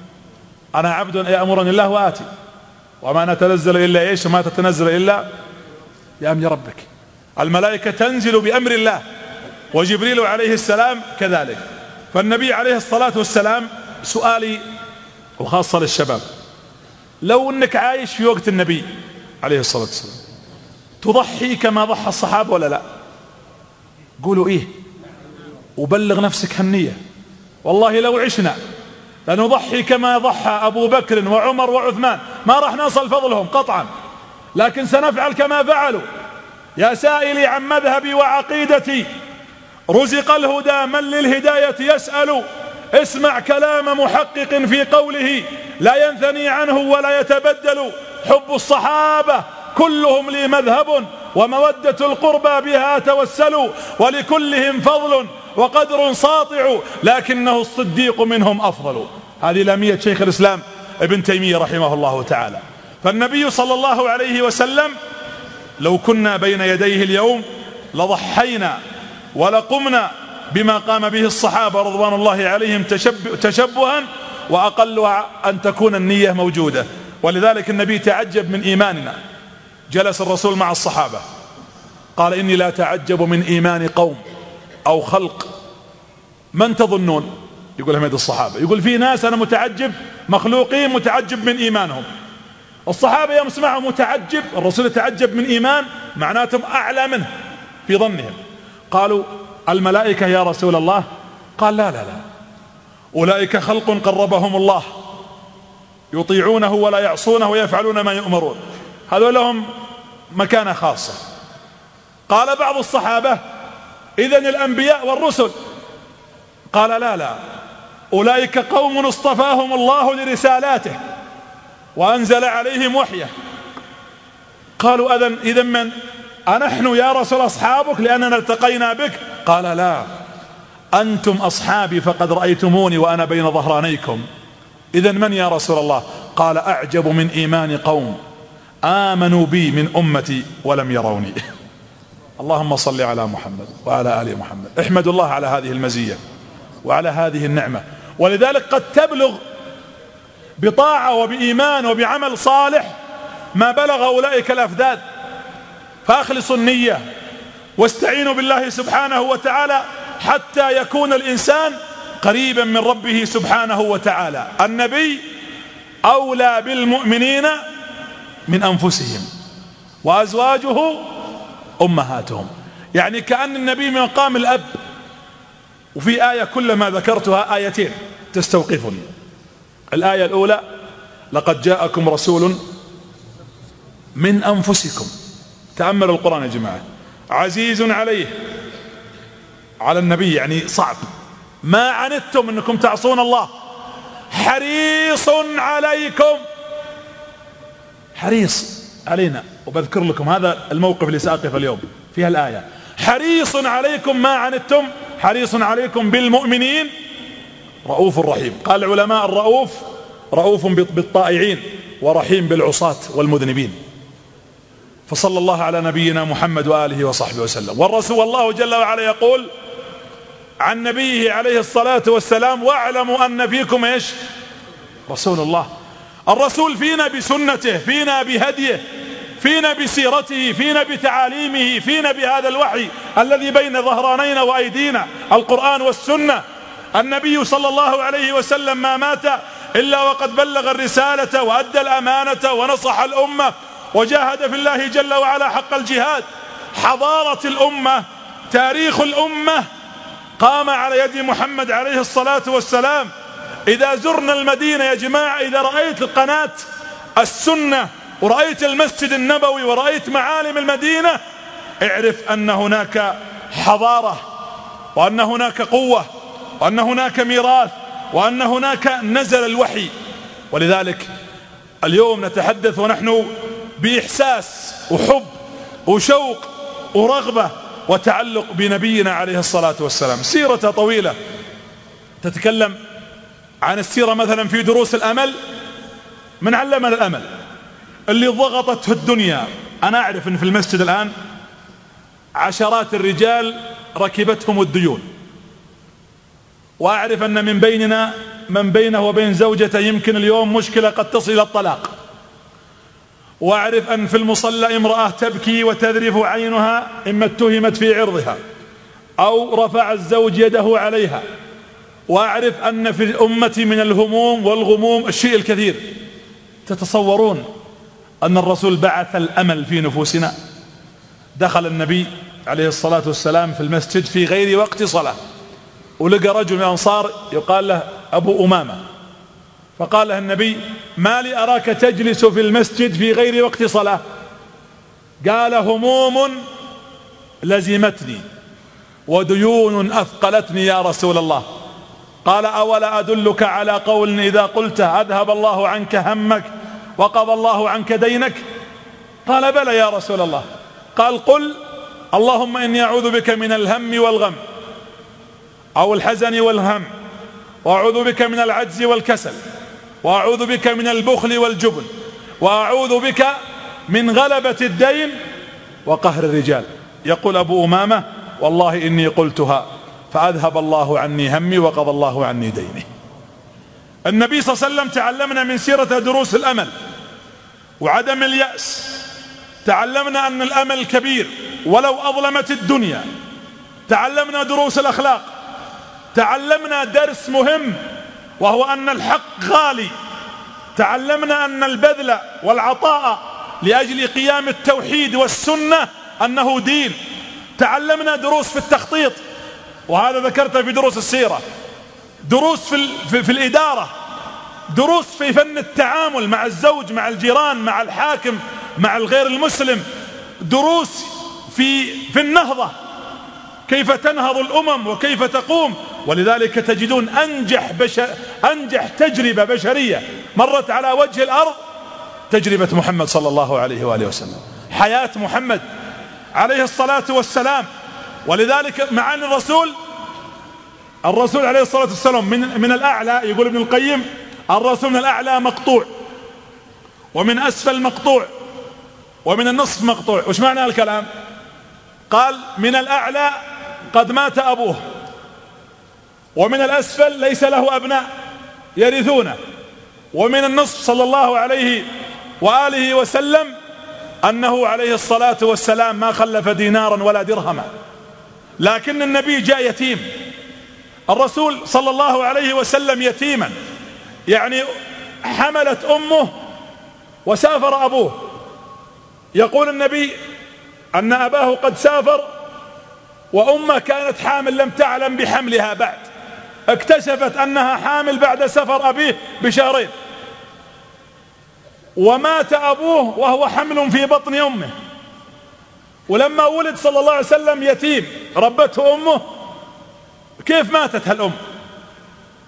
أنا عبد يأمرني الله وآتي، وما نتنزل إلا إيش؟ ما تتنزل إلا بأمر ربك. الملائكة تنزل بأمر الله، وجبريل عليه السلام كذلك. فالنبي عليه الصلاة والسلام، سؤالي وخاصة للشباب: لو أنك عايش في وقت النبي عليه الصلاة والسلام، تضحي كما ضحى الصحابة ولا لا؟ قولوا إيه، وبلغ نفسك هالنية. والله لو عشنا لنضحي كما ضحى أبو بكر وعمر وعثمان، ما راح نصل فضلهم قطعا، لكن سنفعل كما فعلوا. يا سائلي عن مذهبي وعقيدتي، رزق الهدى من للهداية يسأل. اسمع كلام محقق في قوله لا ينثني عنه ولا يتبدل. حب الصحابة كلهم لي مذهب، ومودة القربى بها توسلوا، ولكلهم فضل وقدر ساطع، لكنه الصديق منهم أفضل. هذه لامية شيخ الإسلام ابن تيمية رحمه الله تعالى. فالنبي صلى الله عليه وسلم لو كنا بين يديه اليوم لضحينا ولقمنا بما قام به الصحابة رضوان الله عليهم تشبها، وأقلها أن تكون النية موجودة. ولذلك النبي تعجب من إيماننا. جلس الرسول مع الصحابة قال: إني لا تعجب من إيمان قوم أو خلق، من تظنون؟ يقول حميد الصحابة، يقول في ناس أنا متعجب، مخلوقين متعجب من إيمانهم. الصحابة يوم سمعوا متعجب، الرسول يتعجب من إيمان، معناتهم أعلى منه في ظنهم. قالوا: الملائكة يا رسول الله؟ قال: لا لا لا، أولئك خلق قربهم الله، يطيعونه ولا يعصونه ويفعلون ما يؤمرون، هذول لهم مكانة خاصة. قال بعض الصحابة: إذن الأنبياء والرسل؟ قال: لا لا، أولئك قوم اصطفاهم الله لرسالاته وأنزل عليهم وحيه. قالوا: أذن إذن من؟ أنحن يا رسول أصحابك لأننا التقينا بك؟ قال: لا، أنتم أصحابي فقد رأيتموني وأنا بين ظهرانيكم. إذن من يا رسول الله؟ قال: أعجب من إيمان قوم آمنوا بي من أمتي ولم يروني. اللهم صل على محمد وعلى آل محمد. احمد الله على هذه المزية وعلى هذه النعمة. ولذلك قد تبلغ بطاعة وبإيمان وبعمل صالح ما بلغ أولئك الأفذاذ. فأخلصوا النية واستعينوا بالله سبحانه وتعالى حتى يكون الإنسان قريبا من ربه سبحانه وتعالى. النبي أولى بالمؤمنين من أنفسهم وأزواجه أمهاتهم، يعني كأن النبي من مقام الأب. وفي آية كلما ذكرتها آيتين تستوقفني. الآية الأولى: لقد جاءكم رسول من أنفسكم. تأملوا القرآن يا جماعة. عزيز عليه، على النبي يعني صعب، ما عنتم انكم تعصون الله، حريص عليكم، حريص علينا. وبذكر لكم هذا الموقف اللي سأقف اليوم فيها الآية، حريص عليكم ما عنتم حريص عليكم بالمؤمنين رؤوف رحيم. قال العلماء الرؤوف رؤوف بالطائعين ورحيم بالعصاة والمذنبين. فصلى الله على نبينا محمد وآله وصحبه وسلم. والرسول والله جل وعلا يقول عن نبيه عليه الصلاة والسلام: واعلموا أن فيكم ايش؟ رسول الله. الرسول فينا بسنته، فينا بهديه، فينا بسيرته، فينا بتعاليمه، فينا بهذا الوحي الذي بين ظهرانينا وأيدينا، القرآن والسنة. النبي صلى الله عليه وسلم ما مات إلا وقد بلغ الرسالة وأدى الأمانة ونصح الأمة وجاهد في الله جل وعلا حق الجهاد. حضارة الأمة، تاريخ الأمة قام على يد محمد عليه الصلاة والسلام. إذا زرنا المدينة يا جماعة، إذا رأيت القناة السنة ورأيت المسجد النبوي ورأيت معالم المدينة، اعرف أن هناك حضارة، وأن هناك قوة، وأن هناك ميراث، وأن هناك نزل الوحي. ولذلك اليوم نتحدث ونحن بإحساس وحب وشوق ورغبة وتعلق بنبينا عليه الصلاة والسلام. سيرته طويلة، تتكلم عن السيرة مثلا في دروس الأمل. من علمنا الأمل؟ اللي ضغطته الدنيا. أنا أعرف أن في المسجد الآن عشرات الرجال ركبتهم الديون، وأعرف أن من بيننا من بينه وبين زوجته يمكن اليوم مشكلة قد تصل إلى الطلاق، وأعرف أن في المصلى امرأة تبكي وتذرف عينها إما اتهمت في عرضها أو رفع الزوج يده عليها، وأعرف أن في الأمة من الهموم والغموم الشيء الكثير. تتصورون أن الرسول بعث الأمل في نفوسنا؟ دخل النبي عليه الصلاة والسلام في المسجد في غير وقت صلاة، ولقى رجل من الأنصار يقال له أبو أمامة، فقال له النبي: ما لي أراك تجلس في المسجد في غير وقت صلاة؟ قال: هموم لزمتني وديون أثقلتني يا رسول الله. قال: أولا أدلك على قول إذا قلته أذهب الله عنك همك وقضى الله عنك دينك؟ قال: بلى يا رسول الله. قال: قل اللهم إني أعوذ بك من الهم والغم أو الحزن والهم، وأعوذ بك من العجز والكسل، وأعوذ بك من البخل والجبن، وأعوذ بك من غلبة الدين وقهر الرجال. يقول أبو أمامة: والله إني قلتها فأذهب الله عني همي وقضى الله عني ديني. النبي صلى الله عليه وسلم تعلمنا من سيرته دروس الأمل وعدم اليأس. تعلمنا أن الأمل كبير ولو أظلمت الدنيا. تعلمنا دروس الأخلاق. تعلمنا درس مهم وهو أن الحق غالي. تعلمنا أن البذل والعطاء لأجل قيام التوحيد والسنة أنه دين. تعلمنا دروس في التخطيط، وهذا ذكرته في دروس السيرة. دروس في, في, في الإدارة، دروس في فن التعامل مع الزوج، مع الجيران، مع الحاكم، مع الغير المسلم. دروس في, في النهضة، كيف تنهض الأمم وكيف تقوم. ولذلك تجدون أنجح, بشر أنجح تجربة بشرية مرت على وجه الأرض تجربة محمد صلى الله عليه وآله وسلم، حياة محمد عليه الصلاة والسلام. ولذلك معاني الرسول الرسول عليه الصلاة والسلام من, من الأعلى، يقول ابن القيم: الرسول من الأعلى مقطوع، ومن أسفل مقطوع، ومن النصف مقطوع. وش معنى الكلام؟ قال: من الأعلى قد مات أبوه، ومن الأسفل ليس له أبناء يرثونه، ومن النصف صلى الله عليه وآله وسلم أنه عليه الصلاة والسلام ما خلف دينارا ولا درهما، لكن النبي جاء يتيم. الرسول صلى الله عليه وسلم يتيما، يعني حملت أمه وسافر أبوه. يقول النبي أن أباه قد سافر وأمه كانت حامل لم تعلم بحملها بعد، اكتشفت أنها حامل بعد سفر أبيه بشهرين، ومات أبوه وهو حمل في بطن أمه. ولما ولد صلى الله عليه وسلم يتيم ربته أمه. كيف ماتت هالأم؟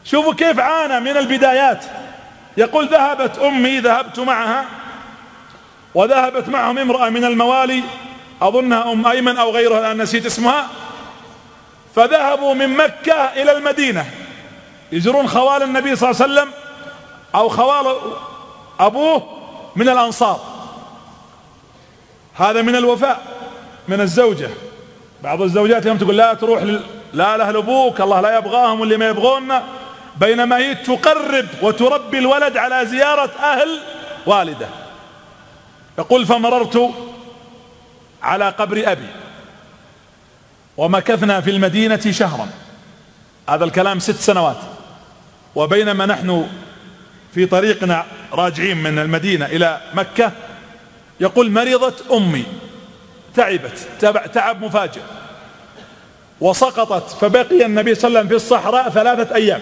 شوفوا كيف عانى من البدايات. يقول ذهبت أمي، ذهبت معها، وذهبت معهم امرأة من الموالي أظنها أم أيمن أو غيرها الآن نسيت اسمها، فذهبوا من مكة إلى المدينة يزورون خوال النبي صلى الله عليه وسلم أو خوال أبوه من الأنصار. هذا من الوفاء من الزوجة. بعض الزوجات يوم تقول لا تروح لل... لا لأهل أبوك الله لا يبغاهم واللي ما يبغوننا، بينما هي تقرب وتربي الولد على زيارة أهل والده. يقول فمررت على قبر أبي ومكثنا في المدينة شهرا، هذا الكلام ست سنوات. وبينما نحن في طريقنا راجعين من المدينة إلى مكة يقول مرضت أمي، تعبت تعب مفاجئ وسقطت، فبقي النبي صلى الله عليه وسلم في الصحراء ثلاثة أيام،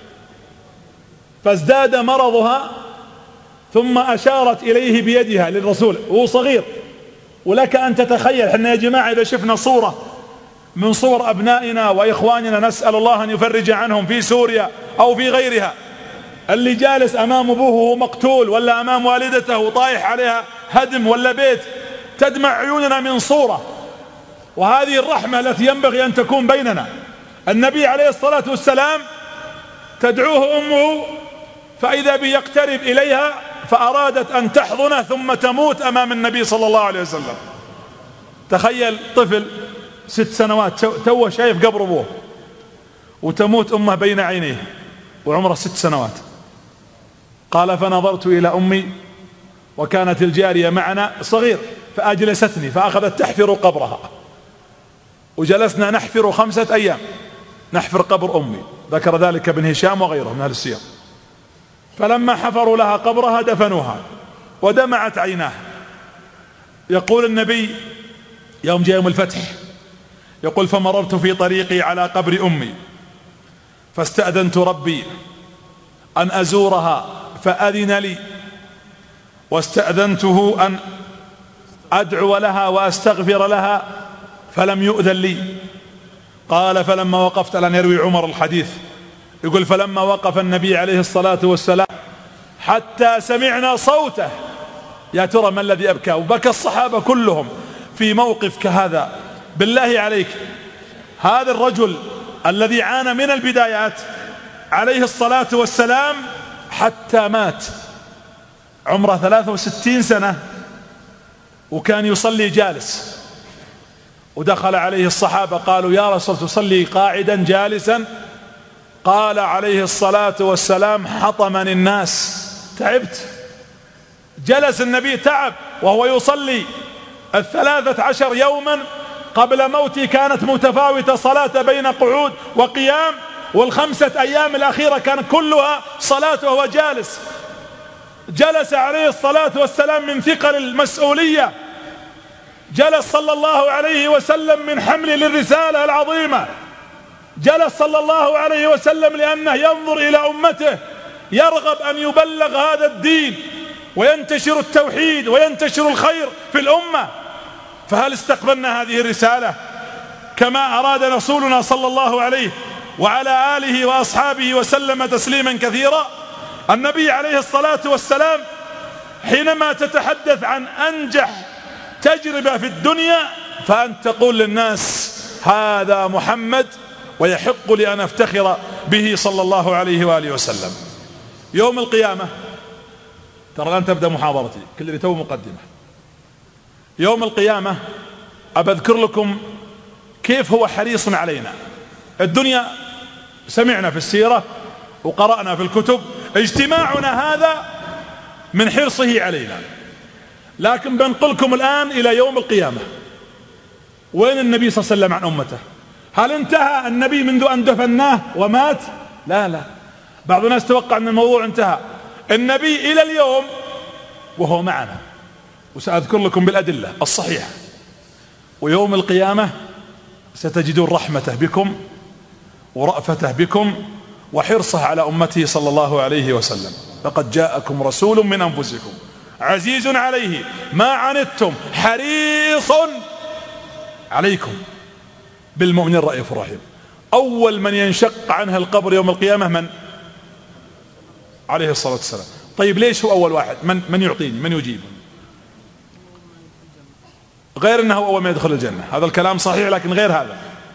فازداد مرضها، ثم أشارت إليه بيدها للرسول وهو صغير. ولك أن تتخيل، احنا يا جماعة إذا شفنا صورة من صور أبنائنا وإخواننا نسأل الله أن يفرج عنهم في سوريا أو في غيرها، اللي جالس أمام أبوه وهو مقتول، ولا أمام والدته وطايح عليها هدم ولا بيت، تدمع عيوننا من صورة. وهذه الرحمة التي ينبغي أن تكون بيننا. النبي عليه الصلاة والسلام تدعوه أمه فإذا به يقترب إليها فأرادت أن تحضنه ثم تموت أمام النبي صلى الله عليه وسلم. تخيل طفل ست سنوات توه شايف قبر أبوه وتموت أمه بين عينيه وعمره ست سنوات. قال فنظرت إلى أمي وكانت الجارية معنا صغير فأجلستني فأخذت تحفر قبرها، وجلسنا نحفر خمسة أيام نحفر قبر أمي. ذكر ذلك ابن هشام وغيره من أهل السير. فلما حفروا لها قبرها دفنوها ودمعت عيناه. يقول النبي يوم جاء يوم الفتح يقول فمررت في طريقي على قبر أمي فاستأذنت ربي أن أزورها فأذن لي، واستأذنته أن أدعو لها وأستغفر لها فلم يؤذن لي. قال فلما وقفت، الآن يروي عمر الحديث، يقول فلما وقف النبي عليه الصلاة والسلام حتى سمعنا صوته. يا ترى ما الذي أبكى؟ وبكى الصحابة كلهم في موقف كهذا. بالله عليك، هذا الرجل الذي عانى من البدايات عليه الصلاة والسلام حتى مات عمره ثلاثة وستين سنة وكان يصلي جالس، ودخل عليه الصحابة قالوا يا رسول تصلي قاعدا جالسا؟ قال عليه الصلاة والسلام حطمني الناس، تعبت. جلس النبي تعب وهو يصلي الثلاثة عشر يوما قبل موته كانت متفاوتة صلاة بين قعود وقيام، والخمسة أيام الأخيرة كانت كلها صلاة وهو جالس. جلس عليه الصلاة والسلام من ثقل المسؤولية، جلس صلى الله عليه وسلم من حمل للرسالة العظيمة، جلس صلى الله عليه وسلم لأنه ينظر إلى أمته، يرغب أن يبلغ هذا الدين وينتشر التوحيد وينتشر الخير في الأمة. فهل استقبلنا هذه الرسالة كما أراد رسولنا صلى الله عليه وعلى آله وأصحابه وسلم تسليما كثيرا؟ النبي عليه الصلاة والسلام حينما تتحدث عن أنجح تجربة في الدنيا فأن تقول للناس هذا محمد ويحق لي أن أفتخر به صلى الله عليه وآله وسلم. يوم القيامة، ترى الآن تبدأ محاضرتي كل اللي تو مقدمة. يوم القيامة أبذكر لكم كيف هو حريص علينا. الدنيا سمعنا في السيرة وقرأنا في الكتب، اجتماعنا هذا من حرصه علينا، لكن بنقلكم الآن إلى يوم القيامة. وين النبي صلى الله عليه وسلم عن أمته؟ هل انتهى النبي منذ أن دفناه ومات؟ لا لا، بعض الناس توقع أن الموضوع انتهى. النبي إلى اليوم وهو معنا، وسأذكر لكم بالأدلة الصحيحة. ويوم القيامة ستجدون رحمته بكم ورأفته بكم وحرصه على أمته صلى الله عليه وسلم. لقد جاءكم رسول من أنفسكم عزيز عليه ما عنتم حريص عليكم بالمؤمنين رؤوف رحيم. أول من ينشق عنها القبر يوم القيامة من؟ عليه الصلاة والسلام. طيب ليش هو أول واحد؟ من من يعطيني؟ من يجيب؟ غير أنه أول ما يدخل الجنة، هذا الكلام صحيح، لكن غير هذا.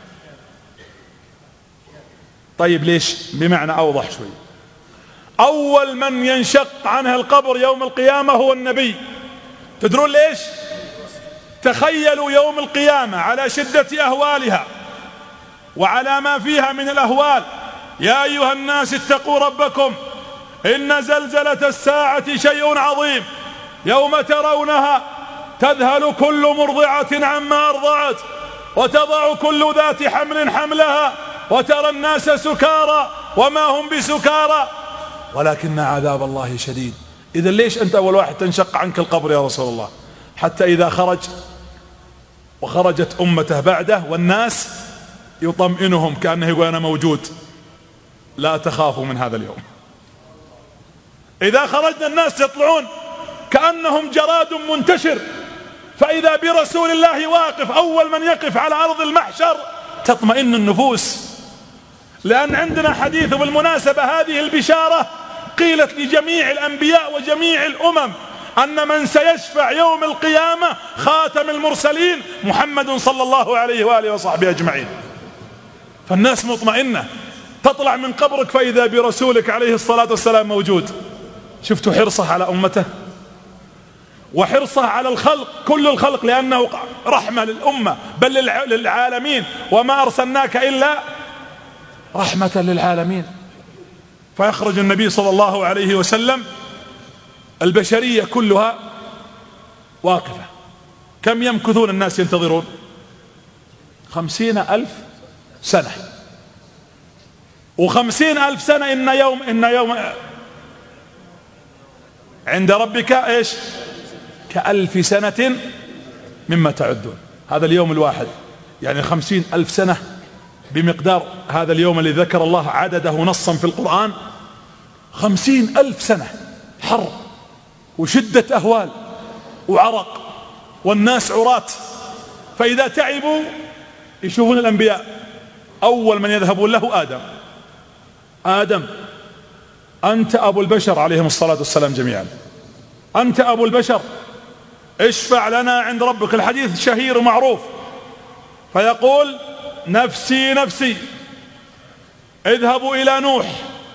طيب ليش؟ بمعنى أوضح شوي. أول من ينشق عنه القبر يوم القيامة هو النبي. تدرون ليش؟ تخيلوا يوم القيامة على شدة أهوالها وعلى ما فيها من الأهوال. يا أيها الناس اتقوا ربكم إن زلزلة الساعة شيء عظيم يوم ترونها تذهل كل مرضعة عما أرضعت وتضع كل ذات حمل حملها وترى الناس سكارى وما هم بسكارى ولكن عذاب الله شديد. إذا ليش أنت أول واحد تنشق عنك القبر يا رسول الله؟ حتى إذا خرج وخرجت أمته بعده والناس يطمئنهم كأنه يقول أنا موجود، لا تخافوا من هذا اليوم. إذا خرجنا الناس يطلعون كأنهم جراد منتشر، فإذا برسول الله واقف أول من يقف على أرض المحشر تطمئن النفوس. لأن عندنا حديث بالمناسبة هذه البشارة قيلت لجميع الأنبياء وجميع الأمم أن من سيشفع يوم القيامة خاتم المرسلين محمد صلى الله عليه وآله وصحبه أجمعين. فالناس مطمئنة، تطلع من قبرك فإذا برسولك عليه الصلاة والسلام موجود. شفتوا حرصه على أمته وحرصه على الخلق، كل الخلق، لأنه رحمة للأمة بل للعالمين، وما أرسلناك إلا رحمة للعالمين. فيخرج النبي صلى الله عليه وسلم البشرية كلها واقفة. كم يمكثون الناس ينتظرون؟ خمسين ألف سنة. وخمسين ألف سنة إن يوم إن يوم عند ربك إيش؟ كألف سنة مما تعدون. هذا اليوم الواحد يعني خمسين ألف سنة بمقدار هذا اليوم الذي ذكر الله عدده نصا في القرآن. خمسين ألف سنة حر وشدة أهوال وعرق والناس عراة. فإذا تعبوا يشوفون الأنبياء أول من يذهبون له آدم. آدم أنت أبو البشر عليهم الصلاة والسلام جميعا، أنت أبو البشر، اشفع لنا عند ربك. الحديث شهير ومعروف. فيقول نفسي نفسي. اذهبوا إلى نوح،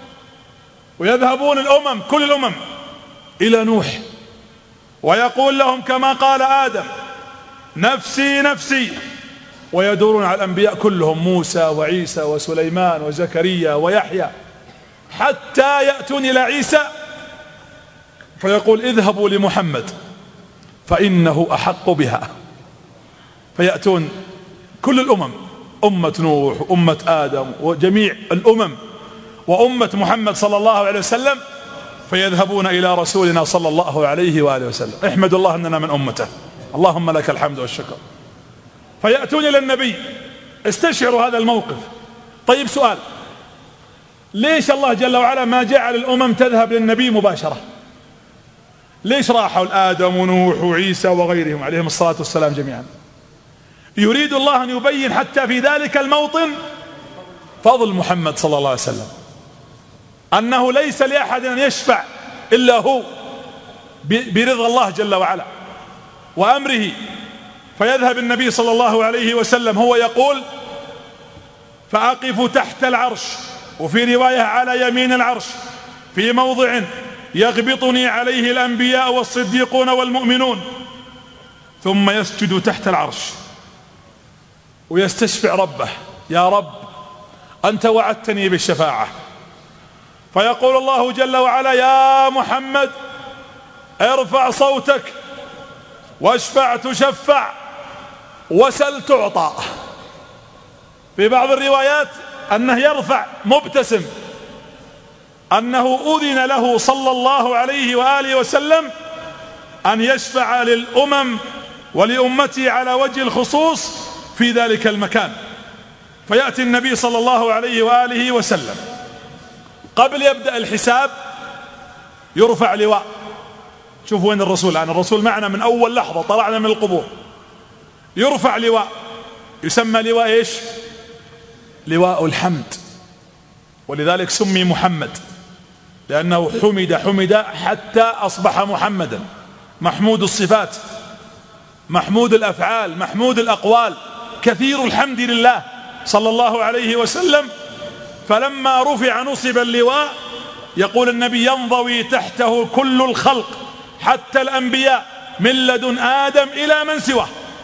ويذهبون الأمم كل الأمم إلى نوح ويقول لهم كما قال آدم نفسي نفسي، ويدورون على الأنبياء كلهم موسى وعيسى وسليمان وزكريا ويحيى حتى يأتون إلى عيسى فيقول اذهبوا لمحمد فإنه أحق بها. فيأتون كل الأمم، أمة نوح وأمة آدم وجميع الأمم وأمة محمد صلى الله عليه وسلم، فيذهبون إلى رسولنا صلى الله عليه وآله وسلم. احمد الله أننا من أمته، اللهم لك الحمد والشكر. فيأتون إلى النبي. استشعروا هذا الموقف. طيب سؤال، ليش الله جل وعلا ما جعل الأمم تذهب للنبي مباشرة؟ ليش راحوا لآدم ونوح وعيسى وغيرهم عليهم الصلاة والسلام جميعا؟ يريد الله أن يبين حتى في ذلك الموطن فضل محمد صلى الله عليه وسلم، أنه ليس لأحد أن يشفع إلا هو برضا الله جل وعلا وأمره. فيذهب النبي صلى الله عليه وسلم هو يقول فأقف تحت العرش، وفي رواية على يمين العرش، في موضع يغبطني عليه الأنبياء والصديقون والمؤمنون، ثم يسجد تحت العرش ويستشفع ربه يا رب أنت وعدتني بالشفاعة. فيقول الله جل وعلا يا محمد ارفع صوتك واشفع تشفع وسل تعطى. في بعض الروايات أنه يرفع مبتسم، أنه أذن له صلى الله عليه وآله وسلم أن يشفع للأمم ولأمته على وجه الخصوص في ذلك المكان. فيأتي النبي صلى الله عليه وآله وسلم قبل يبدأ الحساب يرفع لواء. شوفوا وين الرسول الآن، الرسول معنا من أول لحظة طلعنا من القبور. يرفع لواء يسمى لواء إيش؟ لواء الحمد، ولذلك سمي محمد. لأنه حمد حمد حتى أصبح محمدا، محمود الصفات، محمود الأفعال، محمود الأقوال، كثير الحمد لله صلى الله عليه وسلم. فلما رفع نصب اللواء يقول النبي ينضوي تحته كل الخلق حتى الأنبياء من لدن آدم إلى من سواه،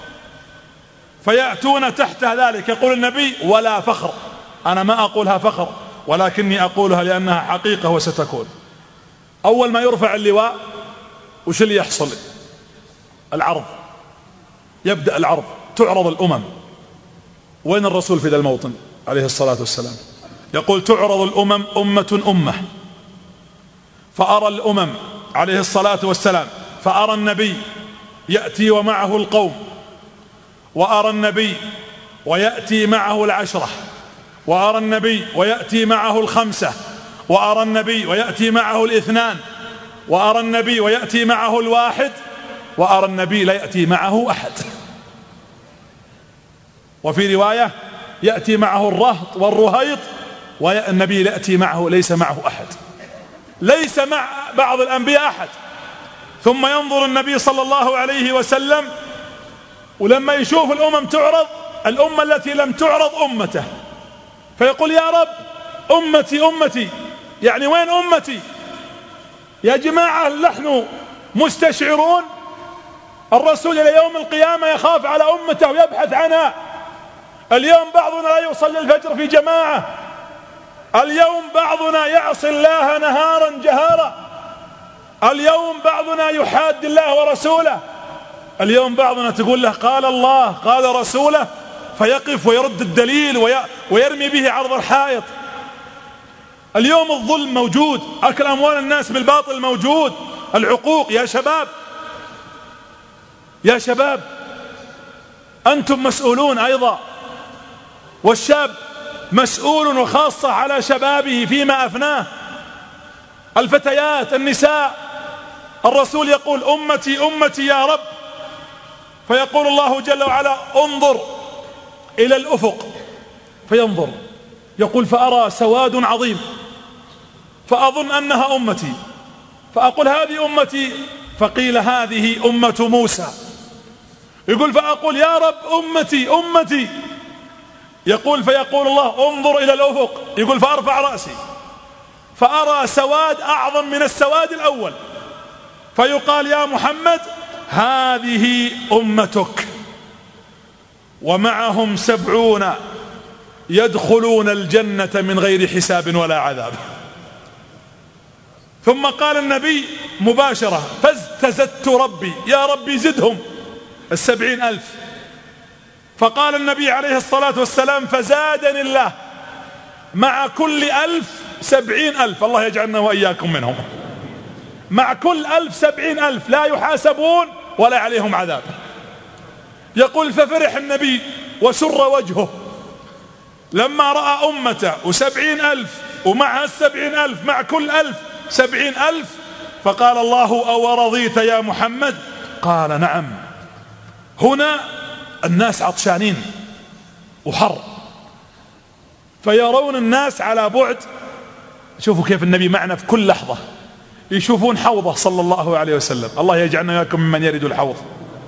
فيأتون تحت ذلك. يقول النبي ولا فخر، أنا ما أقولها فخر ولكني أقولها لأنها حقيقة وستكون. أول ما يرفع اللواء وش اللي يحصل؟ العرض، يبدأ العرض، تعرض الأمم. وين الرسول في ذا الموطن عليه الصلاة والسلام؟ يقول تعرض الأمم أمة أمة، فأرى الأمم عليه الصلاة والسلام، فأرى النبي يأتي ومعه القوم، وأرى النبي ويأتي معه العشرة، وأرى النبي ويأتي معه الخمسة، وأرى النبي ويأتي معه الاثنان، وأرى النبي ويأتي معه الواحد، وأرى النبي لا يأتي معه أحد. وفي رواية يأتي معه الرهط والرهيط، والنبي لا يأتي معه ليس معه أحد، ليس مع بعض الأنبياء أحد. ثم ينظر النبي صلى الله عليه وسلم، ولما يشوف الأمم تعرض، الأمة التي لم تعرض أمته، فيقول يا رب أمتي أمتي، يعني وين أمتي يا جماعة؟ نحن مستشعرون الرسول إلى يوم القيامة يخاف على أمته ويبحث عنها. اليوم بعضنا لا يصلي الفجر في جماعة، اليوم بعضنا يعصي الله نهارا جهارا، اليوم بعضنا يحاد الله ورسوله، اليوم بعضنا تقول له قال الله قال رسوله فيقف ويرد الدليل ويرمي به عرض الحائط. اليوم الظلم موجود، أكل أموال الناس بالباطل موجود، العقوق. يا شباب يا شباب أنتم مسؤولون أيضا، والشاب مسؤول وخاصة على شبابه فيما أفناه. الفتيات النساء، الرسول يقول أمتي أمتي يا رب، فيقول الله جل وعلا انظر إلى الأفق، فينظر يقول فأرى سواد عظيم، فأظن أنها أمتي، فأقول هذه أمتي، فقيل هذه أمة موسى. يقول فأقول يا رب أمتي أمتي، يقول فيقول الله انظر إلى الأفق، يقول فأرفع رأسي فأرى سواد أعظم من السواد الأول، فيقال يا محمد هذه أمتك ومعهم سبعون يدخلون الجنة من غير حساب ولا عذاب. ثم قال النبي مباشرة فاستزدت ربي يا ربي زدهم السبعين ألف، فقال النبي عليه الصلاة والسلام فزادني الله مع كل ألف سبعين ألف، الله يجعلنا وإياكم منهم، مع كل ألف سبعين ألف لا يحاسبون ولا عليهم عذاب. يقول ففرح النبي وسر وجهه لما رأى أمته وسبعين ألف ومعها السبعين ألف مع كل ألف سبعين ألف، فقال الله أو رضيت يا محمد؟ قال نعم. هنا الناس عطشانين وحر، فيرون الناس على بعد. شوفوا كيف النبي معنا في كل لحظة، يشوفون حوضه صلى الله عليه وسلم، الله يجعلنا وياكم ممن يرد الحوض.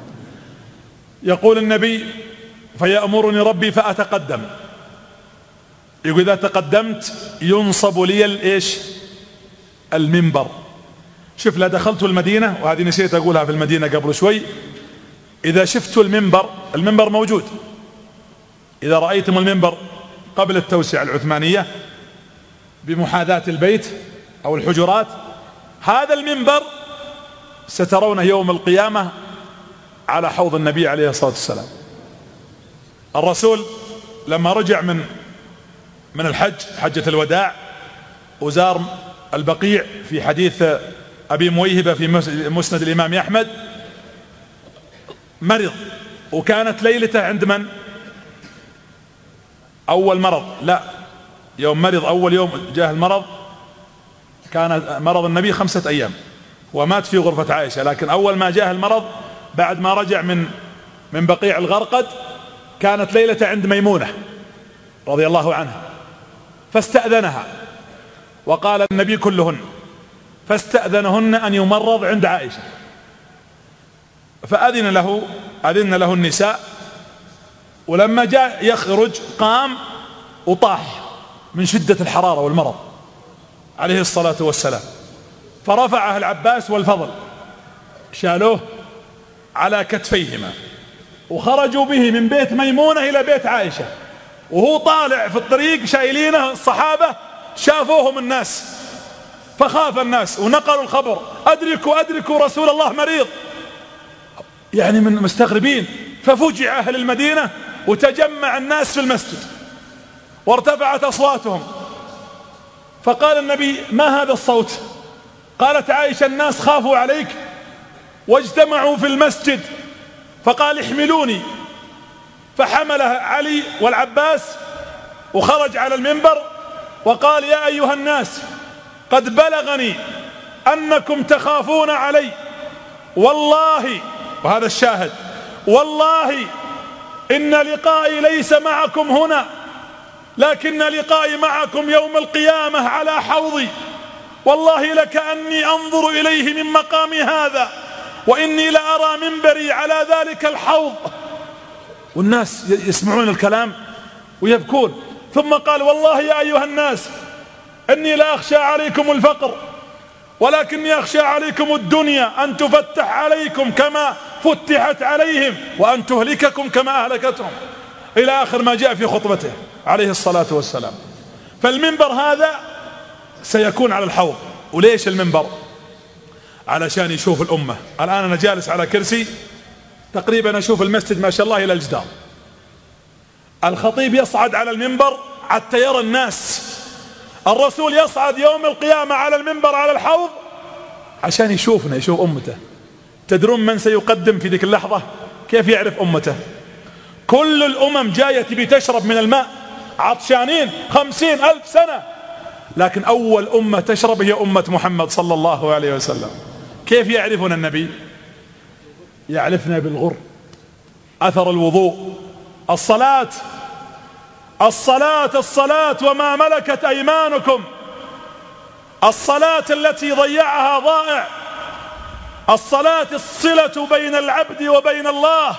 يقول النبي فيأمرني ربي فأتقدم، يقول إذا تقدمت ينصب لي الإيش؟ المنبر. شوف لا دخلت المدينة، وهذه نسيت أقولها في المدينة قبل شوي، إذا شفت المنبر، المنبر موجود، إذا رأيتم المنبر قبل التوسعة العثمانية بمحاذاة البيت أو الحجرات، هذا المنبر سترونه يوم القيامة على حوض النبي عليه الصلاة والسلام. الرسول لما رجع من من الحج، حجة الوداع، وزار البقيع في حديث أبي مويهبة في مسند الإمام أحمد، مرض، وكانت ليلته عند من؟ أول مرض، لا يوم مرض أول يوم جاء المرض، كان مرض النبي خمسة أيام ومات في غرفة عائشة، لكن أول ما جاء المرض بعد ما رجع من من بقيع الغرقد كانت ليلة عند ميمونة رضي الله عنها، فاستأذنها وقال النبي كلهن فاستأذنهن أن يمرض عند عائشة، فأذن له أذن له النساء، ولما جاء يخرج قام وطاح من شدة الحرارة والمرض عليه الصلاة والسلام، فرفعه العباس والفضل شالوه على كتفيهما وخرجوا به من بيت ميمونة إلى بيت عائشة، وهو طالع في الطريق شايلينه الصحابة شافوهم الناس فخاف الناس ونقلوا الخبر أدركوا أدركوا رسول الله مريض، يعني من مستغربين. ففجع أهل المدينة وتجمع الناس في المسجد وارتفعت أصواتهم، فقال النبي ما هذا الصوت؟ قالت عائشة الناس خافوا عليك واجتمعوا في المسجد، فقال احملوني، فحمله علي والعباس وخرج على المنبر وقال يا أيها الناس قد بلغني أنكم تخافون علي، والله، وهذا الشاهد، والله إن لقائي ليس معكم هنا، لكن لقائي معكم يوم القيامة على حوضي، والله لكأني أنظر إليه من مقامي هذا، وإني لأرى منبري على ذلك الحوض. والناس يسمعون الكلام ويبكون. ثم قال والله يا أيها الناس إني لا أخشى عليكم الفقر، ولكني أخشى عليكم الدنيا أن تفتح عليكم كما فتحت عليهم، وأن تهلككم كما أهلكتهم، إلى آخر ما جاء في خطبته عليه الصلاة والسلام. فالمنبر هذا سيكون على الحوض. وليش المنبر؟ علشان يشوف الأمة. الآن أنا جالس على كرسي تقريبا أشوف المسجد ما شاء الله إلى الجدار، الخطيب يصعد على المنبر حتى يرى الناس، الرسول يصعد يوم القيامة على المنبر على الحوض عشان يشوفنا، يشوف أمته. تدرون من سيقدم في ذيك اللحظة؟ كيف يعرف أمته؟ كل الأمم جاية تبي تشرب من الماء، عطشانين خمسين ألف سنة، لكن أول أمة تشرب هي أمة محمد صلى الله عليه وسلم. كيف يعرفنا النبي؟ يعرفنا بالغر، أثر الوضوء، الصلاة الصلاة الصلاة وما ملكت أيمانكم، الصلاة التي ضيعها ضائع، الصلاة الصلة بين العبد وبين الله،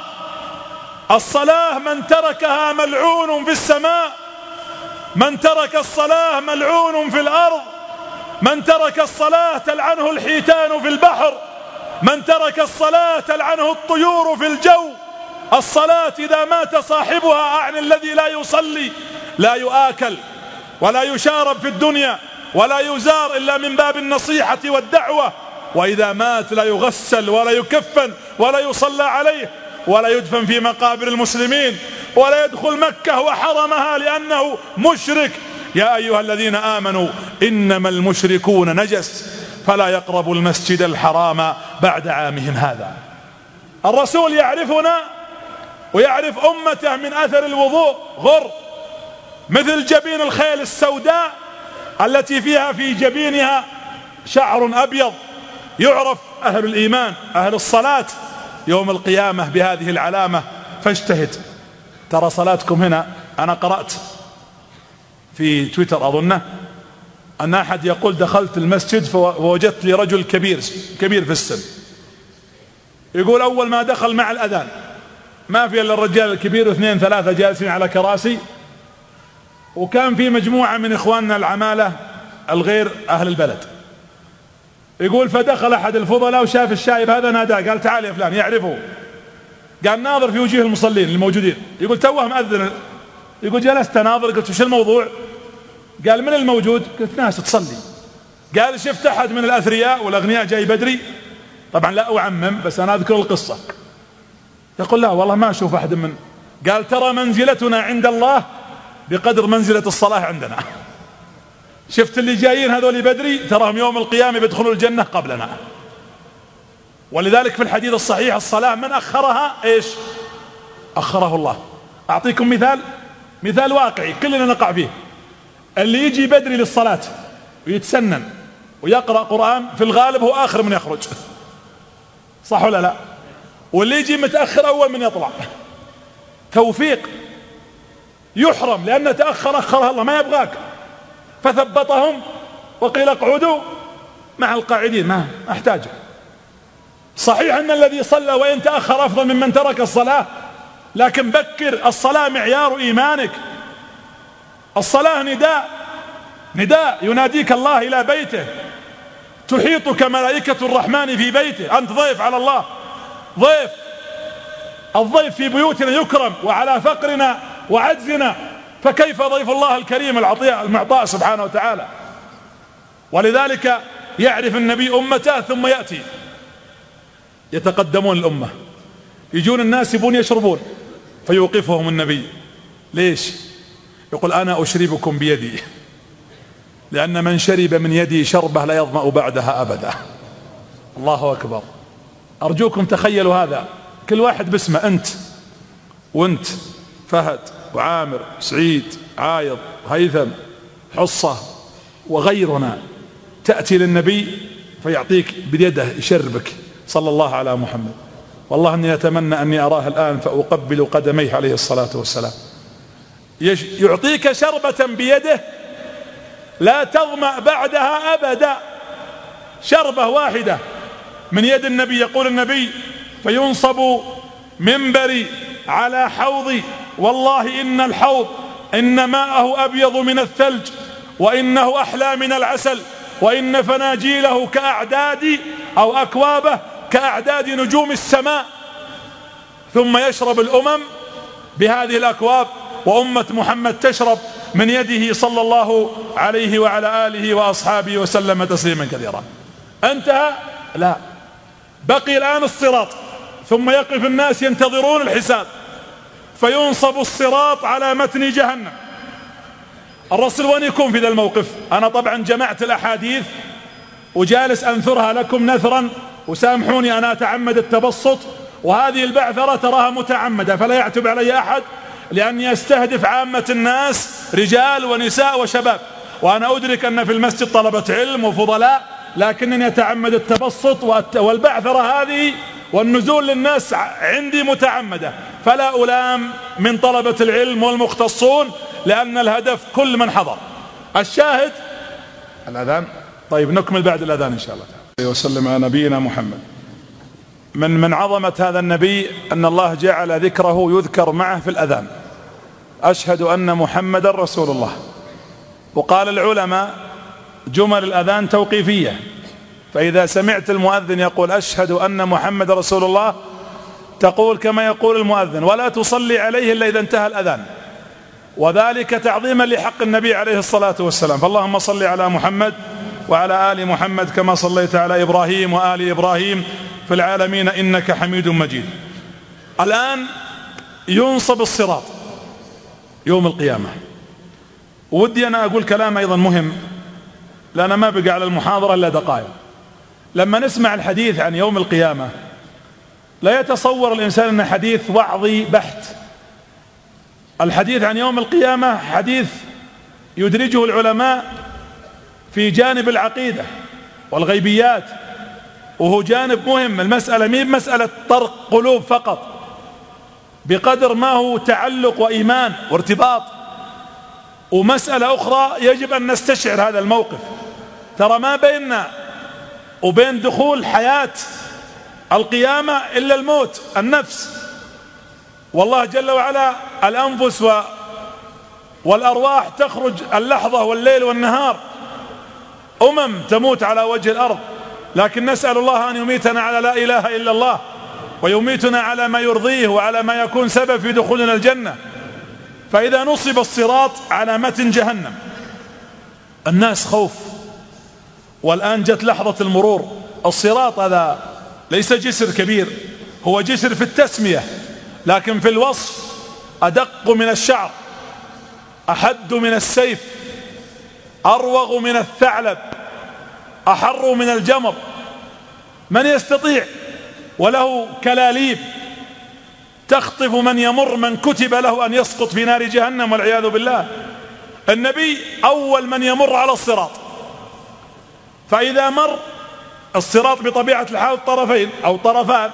الصلاة من تركها ملعون في السماء، من ترك الصلاة ملعون في الأرض، من ترك الصلاة تلعنه الحيتان في البحر، من ترك الصلاة تلعنه الطيور في الجو. الصلاة إذا مات صاحبها، أعني الذي لا يصلي، لا يؤكل ولا يشارب في الدنيا ولا يزار إلا من باب النصيحة والدعوة، وإذا مات لا يغسل ولا يكفن ولا يصلى عليه ولا يدفن في مقابر المسلمين ولا يدخل مكة وحرمها لأنه مشرك. يا أيها الذين آمنوا إنما المشركون نجس فلا يقربوا المسجد الحرام بعد عامهم هذا. الرسول يعرفنا ويعرف أمته من أثر الوضوء، غر مثل جبين الخيل السوداء التي فيها في جبينها شعر أبيض. يعرف أهل الإيمان أهل الصلاة يوم القيامة بهذه العلامة. فاجتهد. ترى صلاتكم هنا، أنا قرأت في تويتر أظنه أن أحد يقول دخلت المسجد فوجدت لي رجل كبير كبير في السن، يقول أول ما دخل مع الأذان ما في إلا الرجال الكبير واثنين ثلاثة جالسين على كراسي، وكان في مجموعة من إخواننا العمالة الغير أهل البلد. يقول فدخل أحد الفضلاء وشاف الشايب هذا ناداه، قال تعال يا فلان، يعرفه، قال ناظر في وجوه المصلين الموجودين، يقول توه مأذن. يقول جلست ناظر، قلت وش الموضوع؟ قال من الموجود؟ قلت ناس تصلي. قال شفت أحد من الأثرياء والأغنياء جاي بدري؟ طبعا لا أعمم بس أنا أذكر القصة. يقول لا والله ما أشوف أحد من. قال ترى منزلتنا عند الله بقدر منزلة الصلاة عندنا. شفت اللي جايين هذول بدري تراهم يوم القيامة بيدخلوا الجنة قبلنا. ولذلك في الحديث الصحيح الصلاة من أخرها إيش؟ أخره الله. أعطيكم مثال مثال واقعي كلنا نقع فيه. اللي يجي بدري للصلاة ويتسنن ويقرأ قرآن في الغالب هو آخر من يخرج، صح ولا لا؟ واللي يجي متأخر أول من يطلع. توفيق، يحرم لأنه تأخر أخرها الله، ما يبغاك. فثبطهم وقيل اقعدوا مع القاعدين ما أحتاجه. صحيح أن الذي صلى وإن تأخر أفضل ممن ترك الصلاة، لكن بكر. الصلاة معيار إيمانك، الصلاة نداء نداء يناديك الله إلى بيته، تحيطك ملائكة الرحمن في بيته، أنت ضيف على الله، ضيف. الضيف في بيوتنا يكرم، وعلى فقرنا وعجزنا، فكيف ضيف الله الكريم العطيء المعطاء سبحانه وتعالى. ولذلك يعرف النبي أمته ثم يأتي يتقدمون الأمة، يجون الناس يبون يشربون فيوقفهم النبي. ليش؟ يقول أنا أشربكم بيدي، لأن من شرب من يدي شربة لا يظمأ بعدها أبدا. الله أكبر. أرجوكم تخيلوا هذا، كل واحد باسمه، أنت وأنت فهد وعامر سعيد عايض هيثم حصة وغيرنا، تأتي للنبي فيعطيك بيده يشربك صلى الله على محمد. والله أني أتمنى أني أراه الآن فأقبل قدميه عليه الصلاة والسلام. يعطيك شربة بيده لا تظمأ بعدها أبدا، شربة واحدة من يد النبي. يقول النبي فينصب منبري على حوضي، والله إن الحوض إن ماءه أبيض من الثلج، وإنه أحلى من العسل، وإن فناجيله كأعداد أو أكوابه كأعداد نجوم السماء. ثم يشرب الأمم بهذه الأكواب، وأمة محمد تشرب من يده صلى الله عليه وعلى آله وأصحابه وسلم تسليما كثيرا. انتهى؟ لا، بقي الآن الصراط، ثم يقف الناس ينتظرون الحساب، فينصب الصراط على متن جهنم. الرسول وين يكون في ذا الموقف؟ أنا طبعا جمعت الأحاديث وجالس أنثرها لكم نثرا، وسامحوني أنا أتعمد التبسط، وهذه البعثرة تراها متعمدة فلا يعتب علي أحد، لأني أستهدف عامة الناس رجال ونساء وشباب، وأنا أدرك أن في المسجد طلبة علم وفضلاء، لكنني أتعمد التبسط، والبعثرة هذه والنزول للناس عندي متعمدة، فلا ألام من طلبة العلم والمختصون، لأن الهدف كل من حضر. الشاهد الأذان. طيب نكمل بعد الأذان إن شاء الله تعالى. وسلم على نبينا محمد. من من عظمة هذا النبي أن الله جعل ذكره يذكر معه في الأذان، أشهد أن محمد رسول الله. وقال العلماء جمل الأذان توقيفية، فإذا سمعت المؤذن يقول أشهد أن محمد رسول الله تقول كما يقول المؤذن، ولا تصلي عليه إلا إذا انتهى الأذان، وذلك تعظيما لحق النبي عليه الصلاة والسلام. فاللهم صل على محمد وعلى آل محمد كما صليت على إبراهيم وآل إبراهيم في العالمين إنك حميد مجيد. الآن ينصب الصراط يوم القيامة. ودي أنا أقول كلام أيضا مهم، لأن ما بقى على المحاضرة إلا دقائق. لما نسمع الحديث عن يوم القيامة لا يتصور الإنسان أن حديث وعظي بحت. الحديث عن يوم القيامة حديث يدرجه العلماء في جانب العقيدة والغيبيات، وهو جانب مهم. المسألة مي مسألة طرق قلوب فقط، بقدر ما هو تعلق وإيمان وارتباط. ومسألة أخرى يجب أن نستشعر هذا الموقف. ترى ما بيننا وبين دخول حياة القيامة إلا الموت، النفس. والله جل وعلا الأنفس و والأرواح تخرج اللحظة والليل والنهار، أمم تموت على وجه الأرض، لكن نسأل الله أن يميتنا على لا إله إلا الله، ويميتنا على ما يرضيه وعلى ما يكون سبب في دخولنا الجنة. فإذا نصب الصراط على متن جهنم الناس خوف. والآن جت لحظة المرور. الصراط هذا ليس جسر كبير، هو جسر في التسمية، لكن في الوصف أدق من الشعر، أحد من السيف، أروغ من الثعلب، أحر من الجمر. من يستطيع؟ وله كلاليب تخطف من يمر، من كتب له أن يسقط في نار جهنم والعياذ بالله. النبي أول من يمر على الصراط، فإذا مر الصراط بطبيعة الحال طرفين أو طرفان،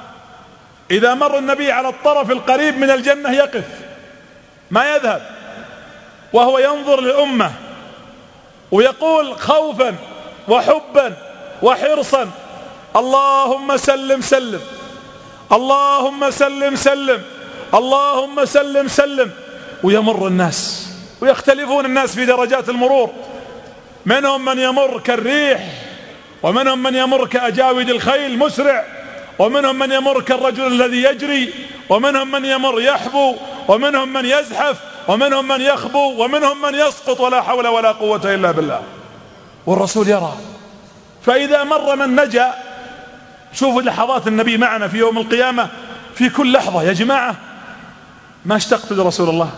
إذا مر النبي على الطرف القريب من الجنة يقف ما يذهب، وهو ينظر للأمة ويقول خوفا وحبا وحرصا. اللهم سلم سلم، اللهم سلم سلم، اللهم سلم سلم. ويمر الناس ويختلفون الناس في درجات المرور، منهم من يمر كالريح، ومنهم من يمر كأجاود الخيل مسرع، ومنهم من يمر كالرجل الذي يجري، ومنهم من يمر يحبو، ومنهم من يزحف، ومنهم من يخبو، ومنهم من يسقط ولا حول ولا قوة إلا بالله. والرسول يرى. فإذا مر من نجا، شوفوا لحظات النبي معنا في يوم القيامة في كل لحظة. يا جماعة ما اشتقت لرسول الله،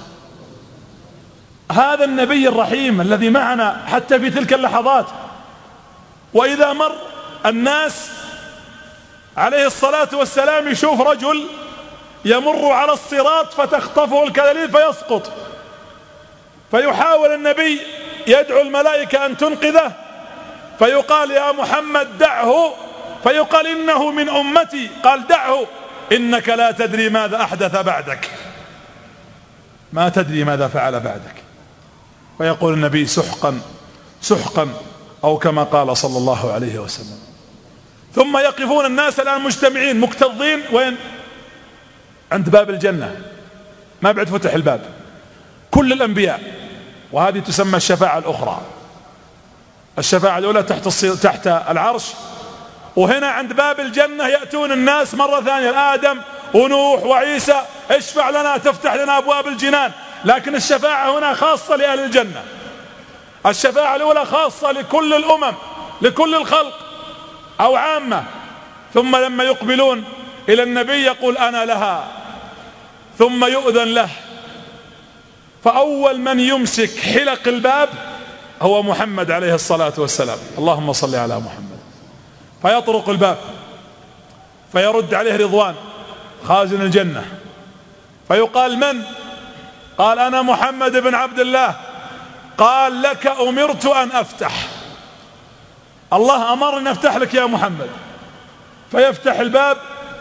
هذا النبي الرحيم الذي معنا حتى في تلك اللحظات. وإذا مر الناس عليه الصلاة والسلام يشوف رجل يمر على الصراط فتخطفه الكلاليب فيسقط، فيحاول النبي يدعو الملائكة أن تنقذه، فيقال يا محمد دعه، فيقال إنه من أمتي، قال دعه إنك لا تدري ماذا أحدث بعدك، ما تدري ماذا فعل بعدك. فيقول النبي سحقا سحقا، أو كما قال صلى الله عليه وسلم. ثم يقفون الناس الآن مجتمعين مكتظين، وين؟ عند باب الجنة، ما بعد فتح الباب. كل الأنبياء، وهذه تسمى الشفاعة الأخرى. الشفاعة الأولى تحت تحت العرش، وهنا عند باب الجنة يأتون الناس مرة ثانية، آدم ونوح وعيسى، اشفع لنا تفتح لنا أبواب الجنان. لكن الشفاعة هنا خاصة لأهل الجنة. الشفاعة الأولى خاصة لكل الأمم، لكل الخلق أو عامة. ثم لما يقبلون إلى النبي يقول أنا لها، ثم يؤذن له. فأول من يمسك حلق الباب هو محمد عليه الصلاة والسلام، اللهم صل على محمد. فيطرق الباب فيرد عليه رضوان خازن الجنة، فيقال من؟ قال أنا محمد بن عبد الله. قال لك أمرت أن أفتح، الله أمرني أفتح لك يا محمد. فيفتح الباب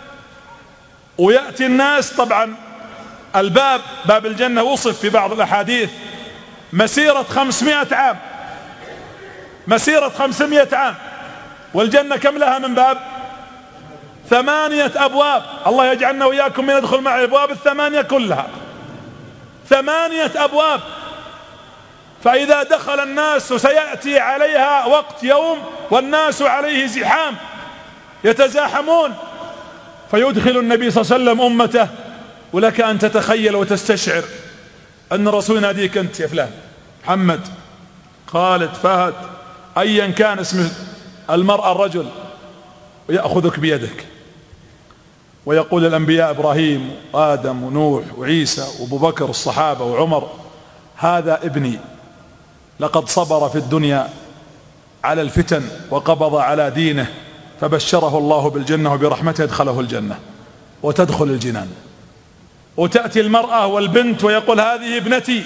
ويأتي الناس. طبعا الباب باب الجنة وصف في بعض الأحاديث مسيرة خمسمائة عام، مسيرة خمسمائة عام. والجنة كم لها من باب؟ ثمانية أبواب. الله يجعلنا وإياكم من يدخل معي الأبواب الثمانية كلها، ثمانية أبواب. فإذا دخل الناس سيأتي عليها وقت يوم والناس عليه زحام يتزاحمون، فيدخل النبي صلى الله عليه وسلم أمته. ولك أن تتخيل وتستشعر أن الرسول يناديك أنت يا فلان، محمد، خالد، فهد، أيا كان اسم المرأة الرجل، ويأخذك بيدك ويقول الأنبياء إبراهيم وآدم ونوح وعيسى وأبو بكر الصحابة وعمر هذا ابني لقد صبر في الدنيا على الفتن وقبض على دينه، فبشره الله بالجنة وبرحمته يدخله الجنة وتدخل الجنان. وتأتي المرأة والبنت ويقول هذه ابنتي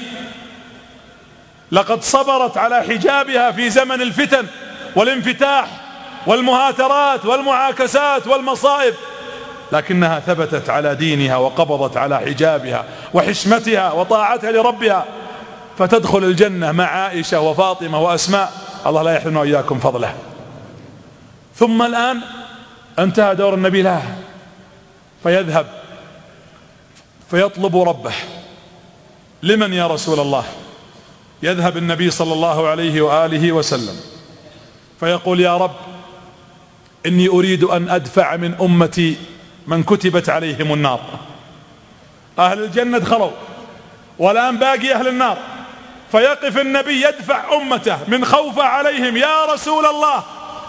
لقد صبرت على حجابها في زمن الفتن والانفتاح والمهاترات والمعاكسات والمصائب، لكنها ثبتت على دينها وقبضت على حجابها وحشمتها وطاعتها لربها، فتدخل الجنة مع عائشة وفاطمة وأسماء، الله لا يحرمنا وإياكم فضله. ثم الآن انتهى دور النبي لها، فيذهب فيطلب ربه. لمن يا رسول الله؟ يذهب النبي صلى الله عليه وآله وسلم فيقول يا رب إني أريد أن أدفع من أمتي من كتبت عليهم النار. أهل الجنة دخلوا والآن باقي أهل النار، فيقف النبي يدفع أمته من خوفه عليهم. يا رسول الله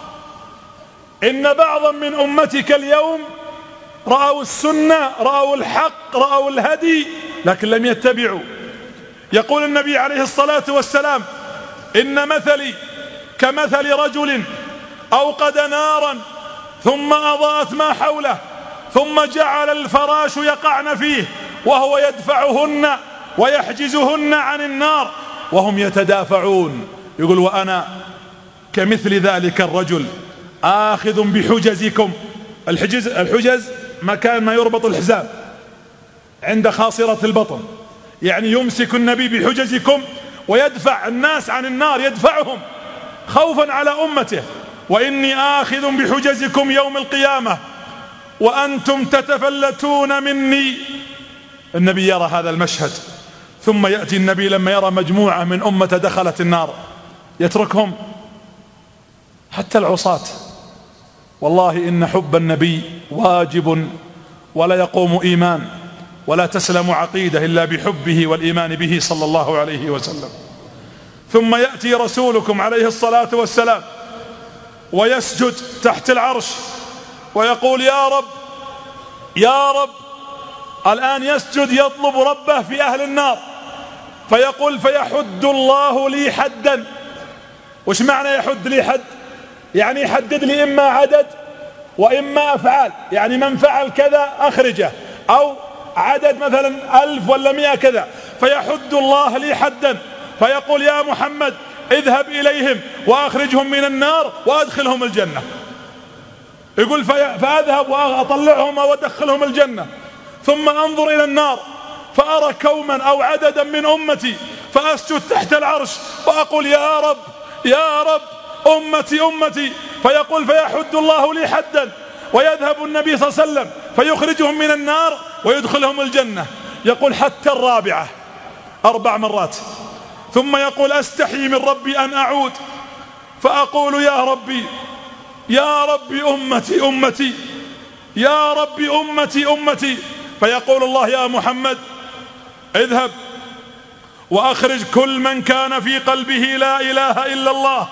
إن بعضا من أمتك اليوم رأوا السنة، رأوا الحق، رأوا الهدي، لكن لم يتبعوا. يقول النبي عليه الصلاة والسلام إن مثلي كمثل رجل أوقد نارا ثم أضاءت ما حوله ثم جعل الفراش يقعن فيه وهو يدفعهن ويحجزهن عن النار وهم يتدافعون. يقول وأنا كمثل ذلك الرجل آخذ بحجزكم. الحجز, الحجز مكان ما يربط الحزام عند خاصرة البطن، يعني يمسك النبي بحجزكم ويدفع الناس عن النار، يدفعهم خوفا على أمته. وإني آخذ بحجزكم يوم القيامة وأنتم تتفلتون مني. النبي يرى هذا المشهد، ثم يأتي النبي لما يرى مجموعة من أمة دخلت النار يتركهم حتى العصاة. والله إن حب النبي واجب ولا يقوم إيمان ولا تسلم عقيدة إلا بحبه والإيمان به صلى الله عليه وسلم. ثم يأتي رسولكم عليه الصلاة والسلام ويسجد تحت العرش ويقول يا رب يا رب. الآن يسجد يطلب ربه في أهل النار، فيقول فيحد الله لي حدا. وش معنى يحد لي حد؟ يعني يحدد لي إما عدد وإما أفعال، يعني من فعل كذا أخرجه، أو عدد مثلا ألف ولا مئة كذا. فيحد الله لي حدا فيقول يا محمد اذهب إليهم وأخرجهم من النار وأدخلهم الجنة. يقول في فأذهب وأطلعهم وأدخلهم الجنة، ثم أنظر إلى النار فأرى كوما أو عددا من أمتي فأسجد تحت العرش وأقول يا رب يا رب أمتي أمتي. فيقول فيحد الله لي حدا ويذهب النبي صلى الله عليه وسلم فيخرجهم من النار ويدخلهم الجنة. يقول حتى الرابعة أربع مرات، ثم يقول أستحي من ربي أن أعود فأقول يا ربي يا ربي أمتي أمتي يا ربي أمتي أمتي. فيقول الله يا محمد اذهب وأخرج كل من كان في قلبه لا إله إلا الله،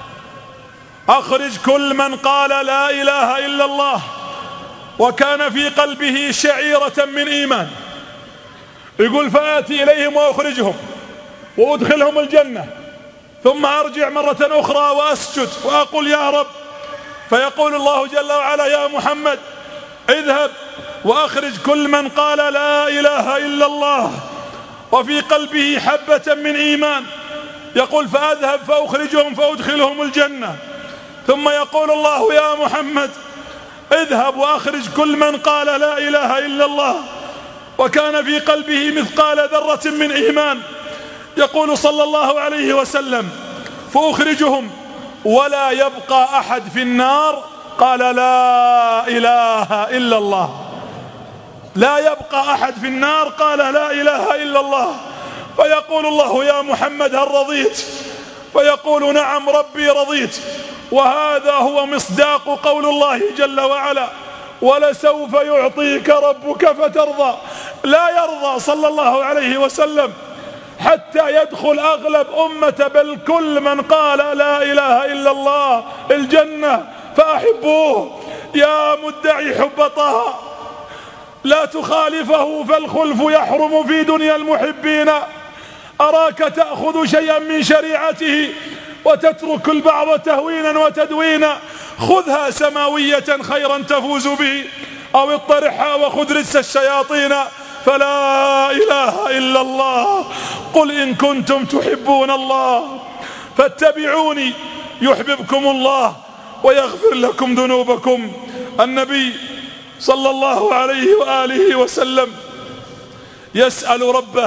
أخرج كل من قال لا إله إلا الله وكان في قلبه شعيرة من إيمان. يقول فآتي إليهم وأخرجهم وأدخلهم الجنة، ثم أرجع مرة أخرى وأسجد وأقول يا رب. فيقول الله جل وعلا يا محمد اذهب وأخرج كل من قال لا إله إلا الله وفي قلبه حبة من إيمان. يقول فأذهب فأخرجهم فأدخلهم الجنة، ثم يقول الله يا محمد اذهب وأخرج كل من قال لا إله إلا الله وكان في قلبه مثقال ذرة من إيمان. يقول صلى الله عليه وسلم فأخرجهم ولا يبقى أحد في النار قال لا إله إلا الله، لا يبقى أحد في النار قال لا إله إلا الله. فيقول الله يا محمد هل رضيت؟ فيقول نعم ربي رضيت. وهذا هو مصداق قول الله جل وعلا ولسوف يعطيك ربك فترضى. لا يرضى صلى الله عليه وسلم حتى يدخل أغلب أمة بل كل من قال لا إله إلا الله الجنة. فأحبوه يا مدعي حب طه لا تخالفه فالخلف يحرم في دنيا المحبين. أراك تأخذ شيئا من شريعته وتترك البعض تهوينا وتدوينا. خذها سماوية خيرا تفوز به أو اطرحها وخذ رجس الشياطين. فلا إله إلا الله قل إن كنتم تحبون الله فاتبعوني يحببكم الله ويغفر لكم ذنوبكم. النبي صلى الله عليه وآله وسلم يسأل ربه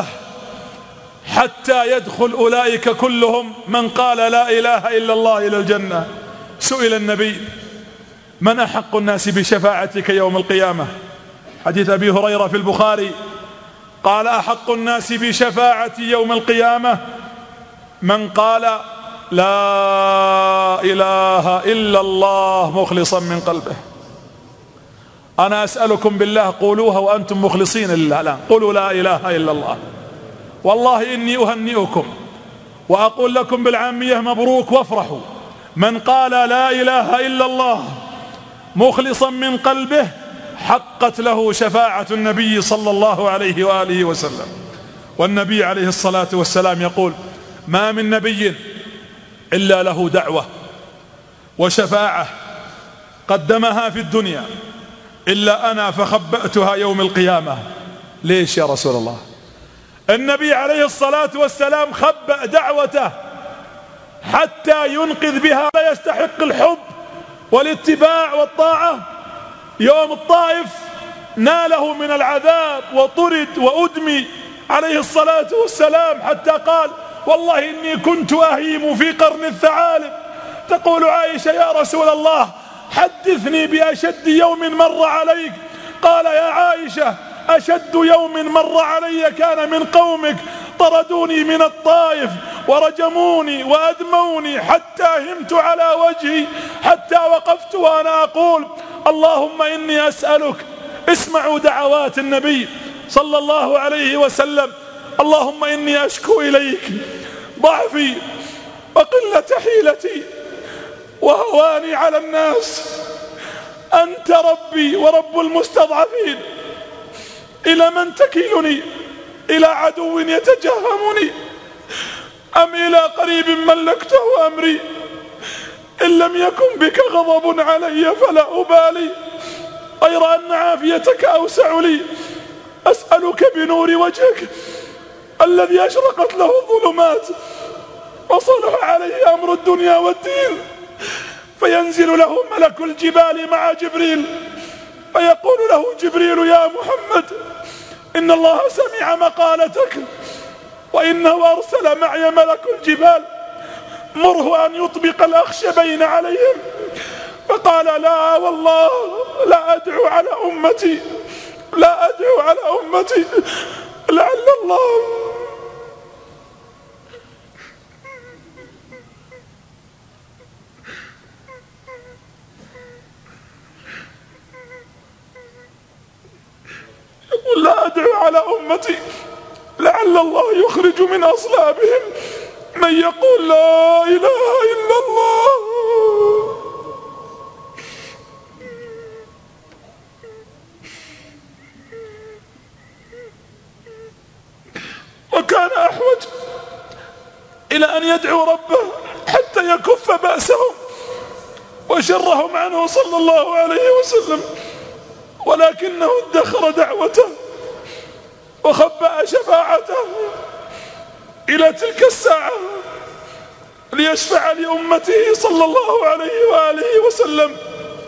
حتى يدخل أولئك كلهم من قال لا إله إلا الله إلى الجنة. سئل النبي من أحق الناس بشفاعتك يوم القيامة؟ حديث أبي هريرة في البخاري قال أحق الناس بشفاعتي يوم القيامة من قال لا إله إلا الله مخلصا من قلبه. أنا أسألكم بالله قولوها وأنتم مخلصين لله الآن، قولوا لا إله إلا الله. والله إني أهنئكم وأقول لكم بالعامية مبروك وافرحوا. من قال لا إله إلا الله مخلصا من قلبه حقت له شفاعة النبي صلى الله عليه وآله وسلم. والنبي عليه الصلاة والسلام يقول ما من نبي إلا له دعوة وشفاعة قدمها في الدنيا إلا أنا فخبأتها يوم القيامة. ليش يا رسول الله؟ النبي عليه الصلاة والسلام خبأ دعوته حتى ينقذ بها لا يستحق الحب والاتباع والطاعة. يوم الطائف ناله من العذاب وطرد وأدمي عليه الصلاة والسلام حتى قال والله إني كنت أهيم في قرن الثعالب تقول عائشة: يا رسول الله حدثني بأشد يوم مر عليك. قال: يا عائشة أشد يوم مر علي كان من قومك، طردوني من الطائف ورجموني وأدموني حتى همت على وجهي، حتى وقفت وأنا أقول: اللهم إني أسألك. اسمعوا دعوات النبي صلى الله عليه وسلم: اللهم إني أشكو إليك ضعفي وقلة حيلتي وهواني على الناس، أنت ربي ورب المستضعفين، إلى من تكلني؟ إلى عدو يتجهمني أم إلى قريب ملكته أمري؟ إن لم يكن بك غضب علي فلا أبالي، غير أن عافيتك أوسع لي. أسألك بنور وجهك الذي أشرقت له الظلمات وصلح عليه أمر الدنيا والدين، فينزل له ملك الجبال مع جبريل فيقول له جبريل: يا محمد إن الله سمع مقالتك وإنه أرسل معي ملك الجبال، مره أن يطبق الأخشبين عليهم. فقال: لا والله لا أدعو على أمتي، لا أدعو على أمتي، لعل الله لا أدعو على أمتي لعل الله يخرج من أصلابهم من يقول لا إله إلا الله. وكان أحوج إلى أن يدعو ربه حتى يكف بأسهم وشرهم عنه صلى الله عليه وسلم، ولكنه ادخر دعوته وخبأ شفاعته إلى تلك الساعة ليشفع لأمته صلى الله عليه وآله وسلم.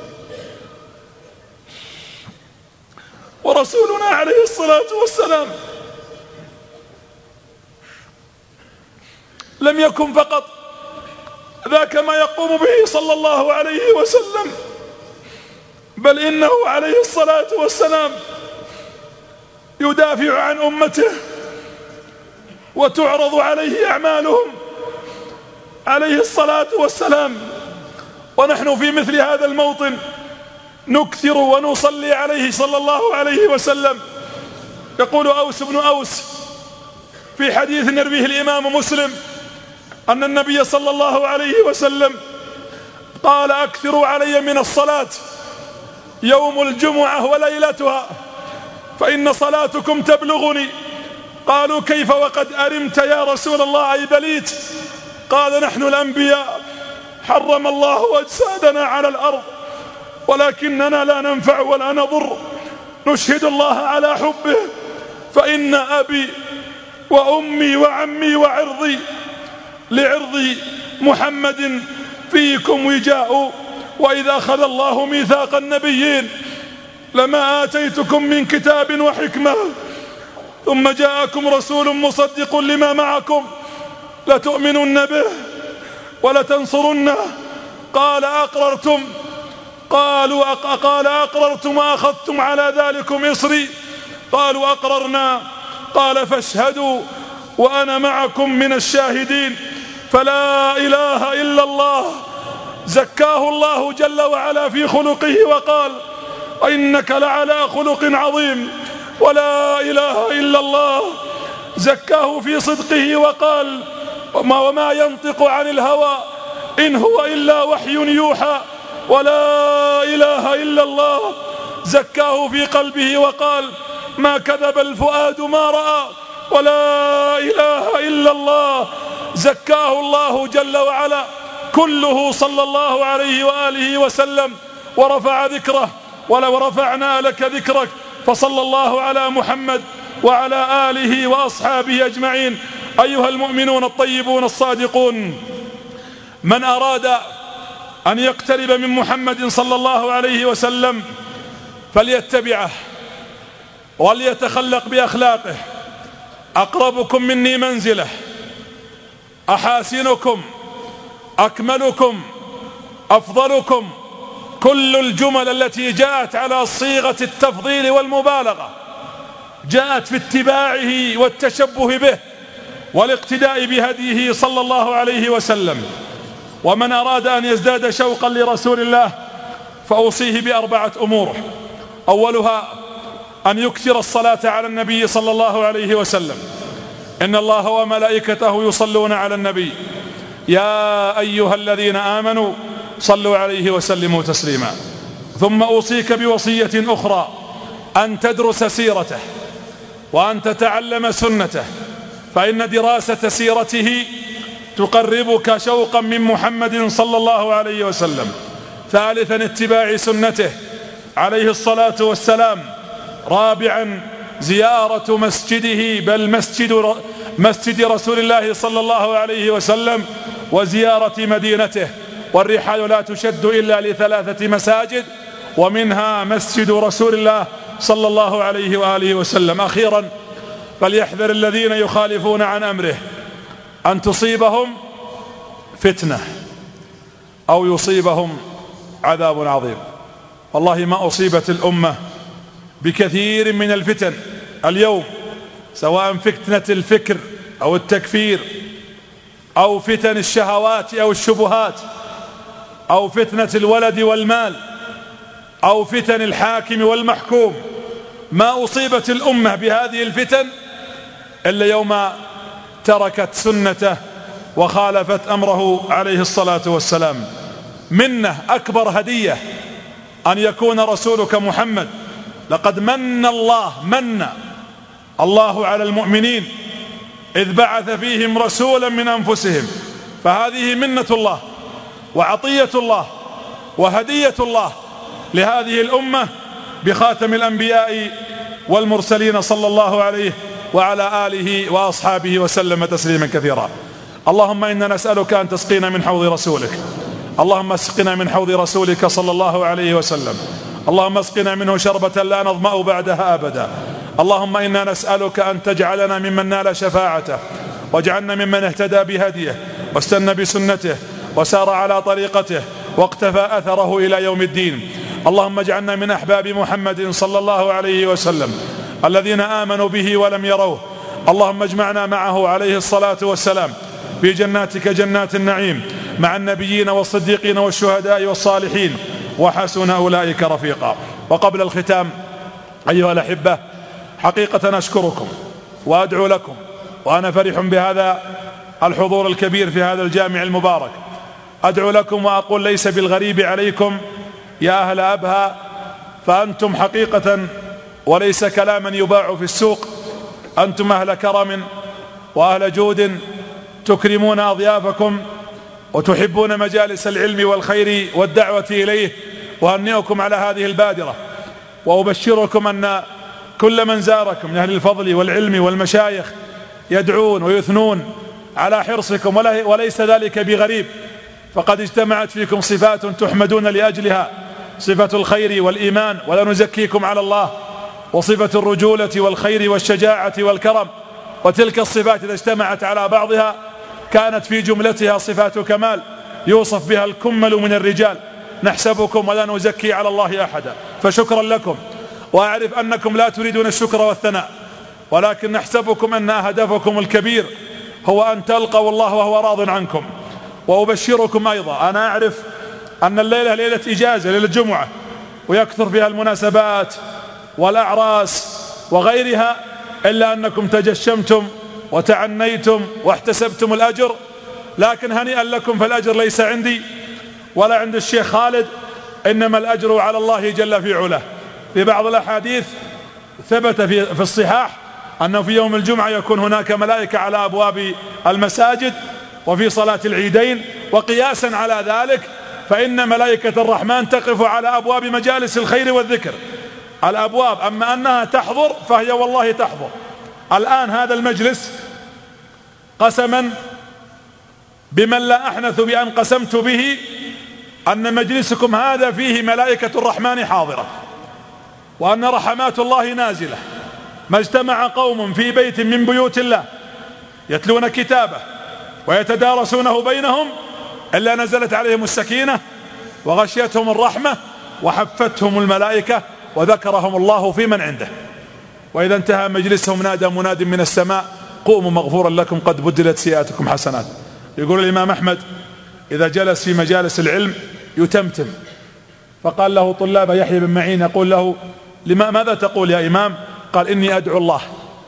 ورسولنا عليه الصلاة والسلام لم يكن فقط ذاك ما يقوم به صلى الله عليه وسلم، بل إنه عليه الصلاة والسلام يدافع عن أمته وتعرض عليه أعمالهم عليه الصلاة والسلام. ونحن في مثل هذا الموطن نكثر ونصلي عليه صلى الله عليه وسلم. يقول أوس بن أوس في حديث يرويه الإمام مسلم أن النبي صلى الله عليه وسلم قال: أكثروا علي من الصلاة يوم الجمعة وليلتها فإن صلاتكم تبلغني. قالوا: كيف وقد أرمت يا رسول الله أي بليت؟ قال: نحن الأنبياء حرم الله أجسادنا على الأرض ولكننا لا ننفع ولا نضر، نشهد الله على حبه، فإن أبي وأمي وعمي وعرضي لعرض محمد فيكم وجاء، وإذا أخذ الله ميثاق النبيين لما آتيتكم من كتاب وحكمة ثم جاءكم رسول مصدق لما معكم لتؤمنن به ولتنصرنه. قال: أقررتم؟ قالوا قال: أقررتم وأخذتم على ذلكم إصري؟ قالوا: أقررنا. قال: فاشهدوا وأنا معكم من الشاهدين. فلا إله إلا الله زكاه الله جل وعلا في خلقه وقال: إنك لعلى خلق عظيم. ولا إله إلا الله زكاه في صدقه وقال: وما, وما ينطق عن الهوى إن هو إلا وحي يوحى. ولا إله إلا الله زكاه في قلبه وقال: ما كذب الفؤاد ما رأى. ولا إله إلا الله زكاه الله جل وعلا كله صلى الله عليه وآله وسلم ورفع ذكره. ولو رفعنا لك ذكرك. فصلى الله على محمد وعلى آله وأصحابه أجمعين. أيها المؤمنون الطيبون الصادقون، من أراد أن يقترب من محمد صلى الله عليه وسلم فليتبعه وليتخلق بأخلاقه. أقربكم مني منزلة، أحاسنكم، أكملكم أفضلكم كل الجمل التي جاءت على صيغة التفضيل والمبالغة جاءت في اتباعه والتشبه به والاقتداء بهديه صلى الله عليه وسلم. ومن أراد أن يزداد شوقا لرسول الله فأوصيه بأربعة أمور: أولها أن يكثر الصلاة على النبي صلى الله عليه وسلم، إن الله وملائكته يصلون على النبي يا أيها الذين آمنوا صلوا عليه وسلموا تسليما. ثم أوصيك بوصية أخرى، أن تدرس سيرته وأن تتعلم سنته، فإن دراسة سيرته تقربك شوقا من محمد صلى الله عليه وسلم. ثالثا اتباع سنته عليه الصلاة والسلام. رابعا زيارة مسجده، بل مسجد, مسجد رسول الله صلى الله عليه وسلم، وزيارة مدينته. والرحال لا تشد إلا لثلاثة مساجد، ومنها مسجد رسول الله صلى الله عليه وآله وسلم. أخيرا فليحذر الذين يخالفون عن أمره أن تصيبهم فتنة أو يصيبهم عذاب عظيم. والله ما أصيبت الأمة بكثير من الفتن اليوم، سواء فتنة الفكر أو التكفير أو فتن الشهوات أو الشبهات أو فتنة الولد والمال أو فتن الحاكم والمحكوم. ما أصيبت الأمة بهذه الفتن إلا يوم تركت سنته وخالفت أمره عليه الصلاة والسلام. منه أكبر هدية أن يكون رسولك محمد. لقد من الله من الله على المؤمنين إذ بعث فيهم رسولا من أنفسهم، فهذه منة الله وعطية الله وهدية الله لهذه الأمة بخاتم الأنبياء والمرسلين صلى الله عليه وعلى آله وأصحابه وسلم تسليما كثيرا. اللهم إنا نسألك أن تسقينا من حوض رسولك، اللهم اسقنا من حوض رسولك صلى الله عليه وسلم، اللهم اسقنا منه شربة لا نظمأ بعدها أبدا. اللهم إنا نسألك أن تجعلنا ممن نال شفاعته، واجعلنا ممن اهتدى بهديه واستنى بسنته وسار على طريقته واقتفى أثره إلى يوم الدين. اللهم اجعلنا من أحباب محمد صلى الله عليه وسلم الذين آمنوا به ولم يروه. اللهم اجمعنا معه عليه الصلاة والسلام في جناتك جنات النعيم مع النبيين والصديقين والشهداء والصالحين، وحسن أولئك رفيقا. وقبل الختام أيها الأحبة، حقيقة أشكركم وأدعو لكم، وأنا فرح بهذا الحضور الكبير في هذا الجامع المبارك. أدعو لكم وأقول ليس بالغريب عليكم يا أهل أبها، فأنتم حقيقة وليس كلاما يباع في السوق، أنتم أهل كرم وأهل جود، تكرمون أضيافكم وتحبون مجالس العلم والخير والدعوة إليه. وأهنئكم على هذه البادرة، وأبشركم أن كل من زاركم من أهل الفضل والعلم والمشايخ يدعون ويثنون على حرصكم، وليس ذلك بغريب، فقد اجتمعت فيكم صفات تحمدون لأجلها: صفة الخير والإيمان ولا نزكيكم على الله، وصفة الرجولة والخير والشجاعة والكرم. وتلك الصفات إذا اجتمعت على بعضها كانت في جملتها صفات كمال يوصف بها الكمل من الرجال. نحسبكم ولا نزكي على الله أحدا، فشكرا لكم. وأعرف أنكم لا تريدون الشكر والثناء، ولكن نحسبكم أن هدفكم الكبير هو أن تلقوا الله وهو راض عنكم. وأبشركم أيضا، أنا أعرف أن الليلة ليلة إجازة، ليلة جمعة، ويكثر فيها المناسبات والأعراس وغيرها، إلا أنكم تجشمتم وتعنيتم واحتسبتم الأجر. لكن هنيئا لكم، فالأجر ليس عندي ولا عند الشيخ خالد، إنما الأجر على الله جل في علاه. في بعض الأحاديث ثبت في, في الصحاح أنه في يوم الجمعة يكون هناك ملائكة على أبواب المساجد وفي صلاة العيدين، وقياسا على ذلك فإن ملائكة الرحمن تقف على أبواب مجالس الخير والذكر. الأبواب، أما أنها تحضر فهي والله تحضر. الآن هذا المجلس قسما بمن لا أحنث بأن قسمت به أن مجلسكم هذا فيه ملائكة الرحمن حاضرة، وأن رحمات الله نازلة. ما اجتمع قوم في بيت من بيوت الله يتلون كتابه ويتدارسونه بينهم إلا نزلت عليهم السكينة وغشيتهم الرحمة وحفتهم الملائكة وذكرهم الله في من عنده. وإذا انتهى مجلسهم نادى مناد من السماء قوموا مغفورا لكم قد بدلت سيئاتكم حسنات. يقول الإمام أحمد إذا جلس في مجالس العلم يتمتم، فقال له طلاب يحيى بن معين يقول له لما ماذا تقول يا إمام؟ قال إني أدعو الله.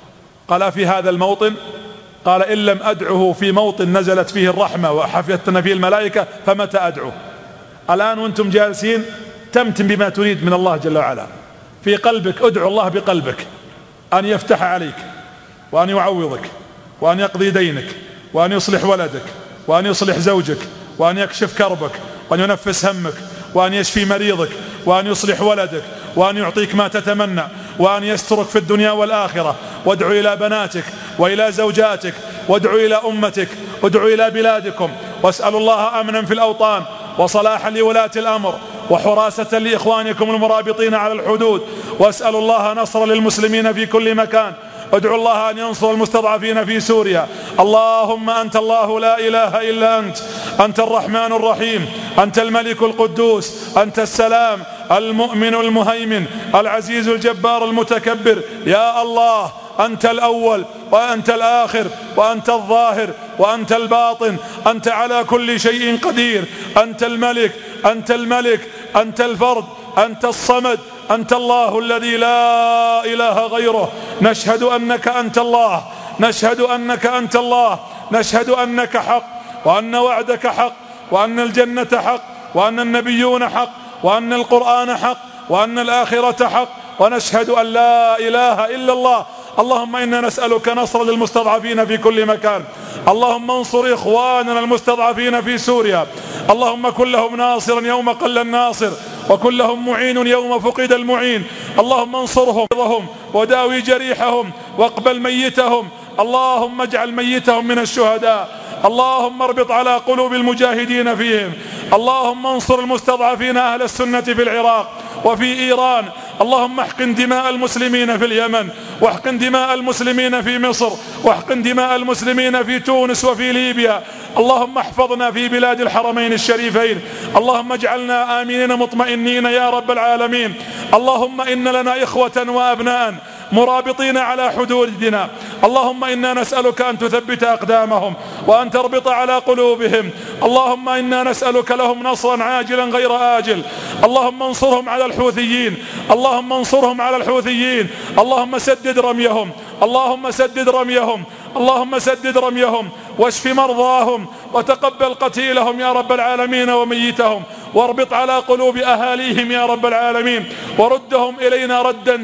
قال في هذا الموطن؟ قال إن لم أدعه في موطن نزلت فيه الرحمة وحفتنا فيه الملائكة فمتى أدعوه؟ الآن وانتم جالسين تمتم بما تريد من الله جل وعلا في قلبك، ادعو الله بقلبك أن يفتح عليك وأن يعوضك وأن يقضي دينك وأن يصلح ولدك وأن يصلح زوجك وأن يكشف كربك وأن ينفس همك وأن يشفي مريضك وأن يصلح ولدك وأن يعطيك ما تتمنى وأن يسترك في الدنيا والآخرة. وادعو إلى بناتك وإلى زوجاتك وادعو إلى أمتك وادعو إلى بلادكم، واسألوا الله أمنا في الأوطان وصلاحا لولاة الأمر وحراسة لإخوانكم المرابطين على الحدود، واسألوا الله نصر للمسلمين في كل مكان. ادعوا الله أن ينصر المستضعفين في سوريا. اللهم أنت الله لا إله إلا أنت، أنت الرحمن الرحيم، أنت الملك القدوس، أنت السلام المؤمن المهيمن العزيز الجبار المتكبر. يا الله أنت الأول وأنت الآخر وأنت الظاهر وأنت الباطن، أنت على كل شيء قدير، أنت الملك أنت الملك أنت الفرد أنت الصمد، أنت الله الذي لا إله غيره. نشهد أنك أنت الله، نشهد أنك أنت الله، نشهد أنك حق وأن وعدك حق وأن الجنة حق وأن النبيون حق وأن القرآن حق وأن الآخرة حق، ونشهد أن لا إله إلا الله. اللهم إنا نسألك نصر للمستضعفين في كل مكان. اللهم انصر إخواننا المستضعفين في سوريا، اللهم كن لهم ناصرا يوم قل الناصر وكن لهم معين يوم فقد المعين. اللهم انصرهم وداوي جريحهم واقبل ميتهم، اللهم اجعل ميتهم من الشهداء. اللهم اربط على قلوب المجاهدين فيهم. اللهم انصر المستضعفين أهل السنة في العراق وفي إيران. اللهم احقن دماء المسلمين في اليمن، واحقن دماء المسلمين في مصر، واحقن دماء المسلمين في تونس وفي ليبيا. اللهم احفظنا في بلاد الحرمين الشريفين. اللهم اجعلنا آمنين مطمئنين يا رب العالمين. اللهم إن لنا إخوة وأبناء مرابطين على حدودنا، اللهم إنا نسألك أن تثبت أقدامهم وأن تربط على قلوبهم. اللهم إنا نسألك لهم نصرا عاجلا غير آجل. اللهم انصرهم على الحوثيين، اللهم انصرهم على الحوثيين. اللهم سدد رميهم، اللهم سدد رميهم، اللهم سدد رميهم واشف مرضاهم وتقبل قتيلهم يا رب العالمين وميتهم، واربط على قلوب أهاليهم يا رب العالمين، وردهم إلينا ردا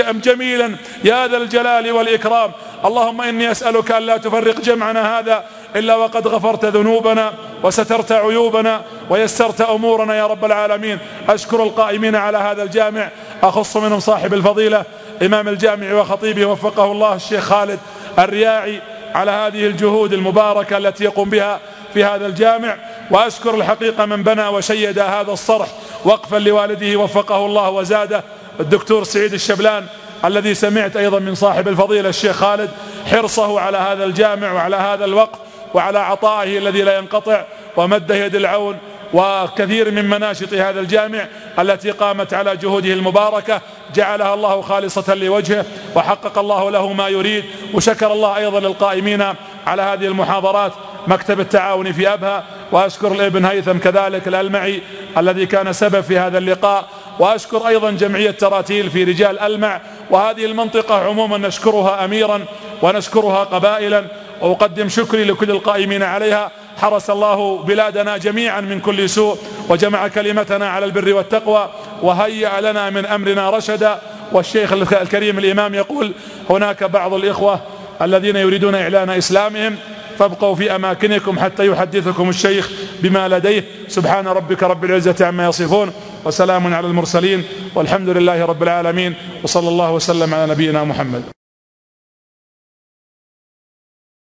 جميلا يا ذا الجلال والإكرام. اللهم إني أسألك أن لا تفرق جمعنا هذا إلا وقد غفرت ذنوبنا وسترت عيوبنا ويسرت أمورنا يا رب العالمين. أشكر القائمين على هذا الجامع، أخص منهم صاحب الفضيلة إمام الجامع وخطيبه وفقه الله الشيخ خالد الرياعي على هذه الجهود المباركة التي يقوم بها في هذا الجامع. وأشكر الحقيقة من بنى وشيد هذا الصرح وقفا لوالده وفقه الله وزاده الدكتور سعيد الشبلان، الذي سمعت أيضا من صاحب الفضيلة الشيخ خالد حرصه على هذا الجامع وعلى هذا الوقف وعلى عطائه الذي لا ينقطع، ومد يد العون وكثير من مناشط هذا الجامع التي قامت على جهوده المباركة، جعلها الله خالصة لوجهه وحقق الله له ما يريد. وشكر الله أيضا للقائمين على هذه المحاضرات، مكتب التعاون في أبها، وأشكر الابن هيثم كذلك الألمعي الذي كان سبب في هذا اللقاء، وأشكر أيضا جمعية تراتيل في رجال ألمع، وهذه المنطقة عموما نشكرها أميرا ونشكرها قبائلا، وأقدم شكري لكل القائمين عليها. حرس الله بلادنا جميعا من كل سوء، وجمع كلمتنا على البر والتقوى، وهيأ لنا من أمرنا رشدا. والشيخ الكريم الإمام يقول هناك بعض الإخوة الذين يريدون إعلان إسلامهم، فابقوا في أماكنكم حتى يحدثكم الشيخ بما لديه. سبحان ربك رب العزة عما يصفون، وسلام على المرسلين، والحمد لله رب العالمين، وصلى الله وسلم على نبينا محمد.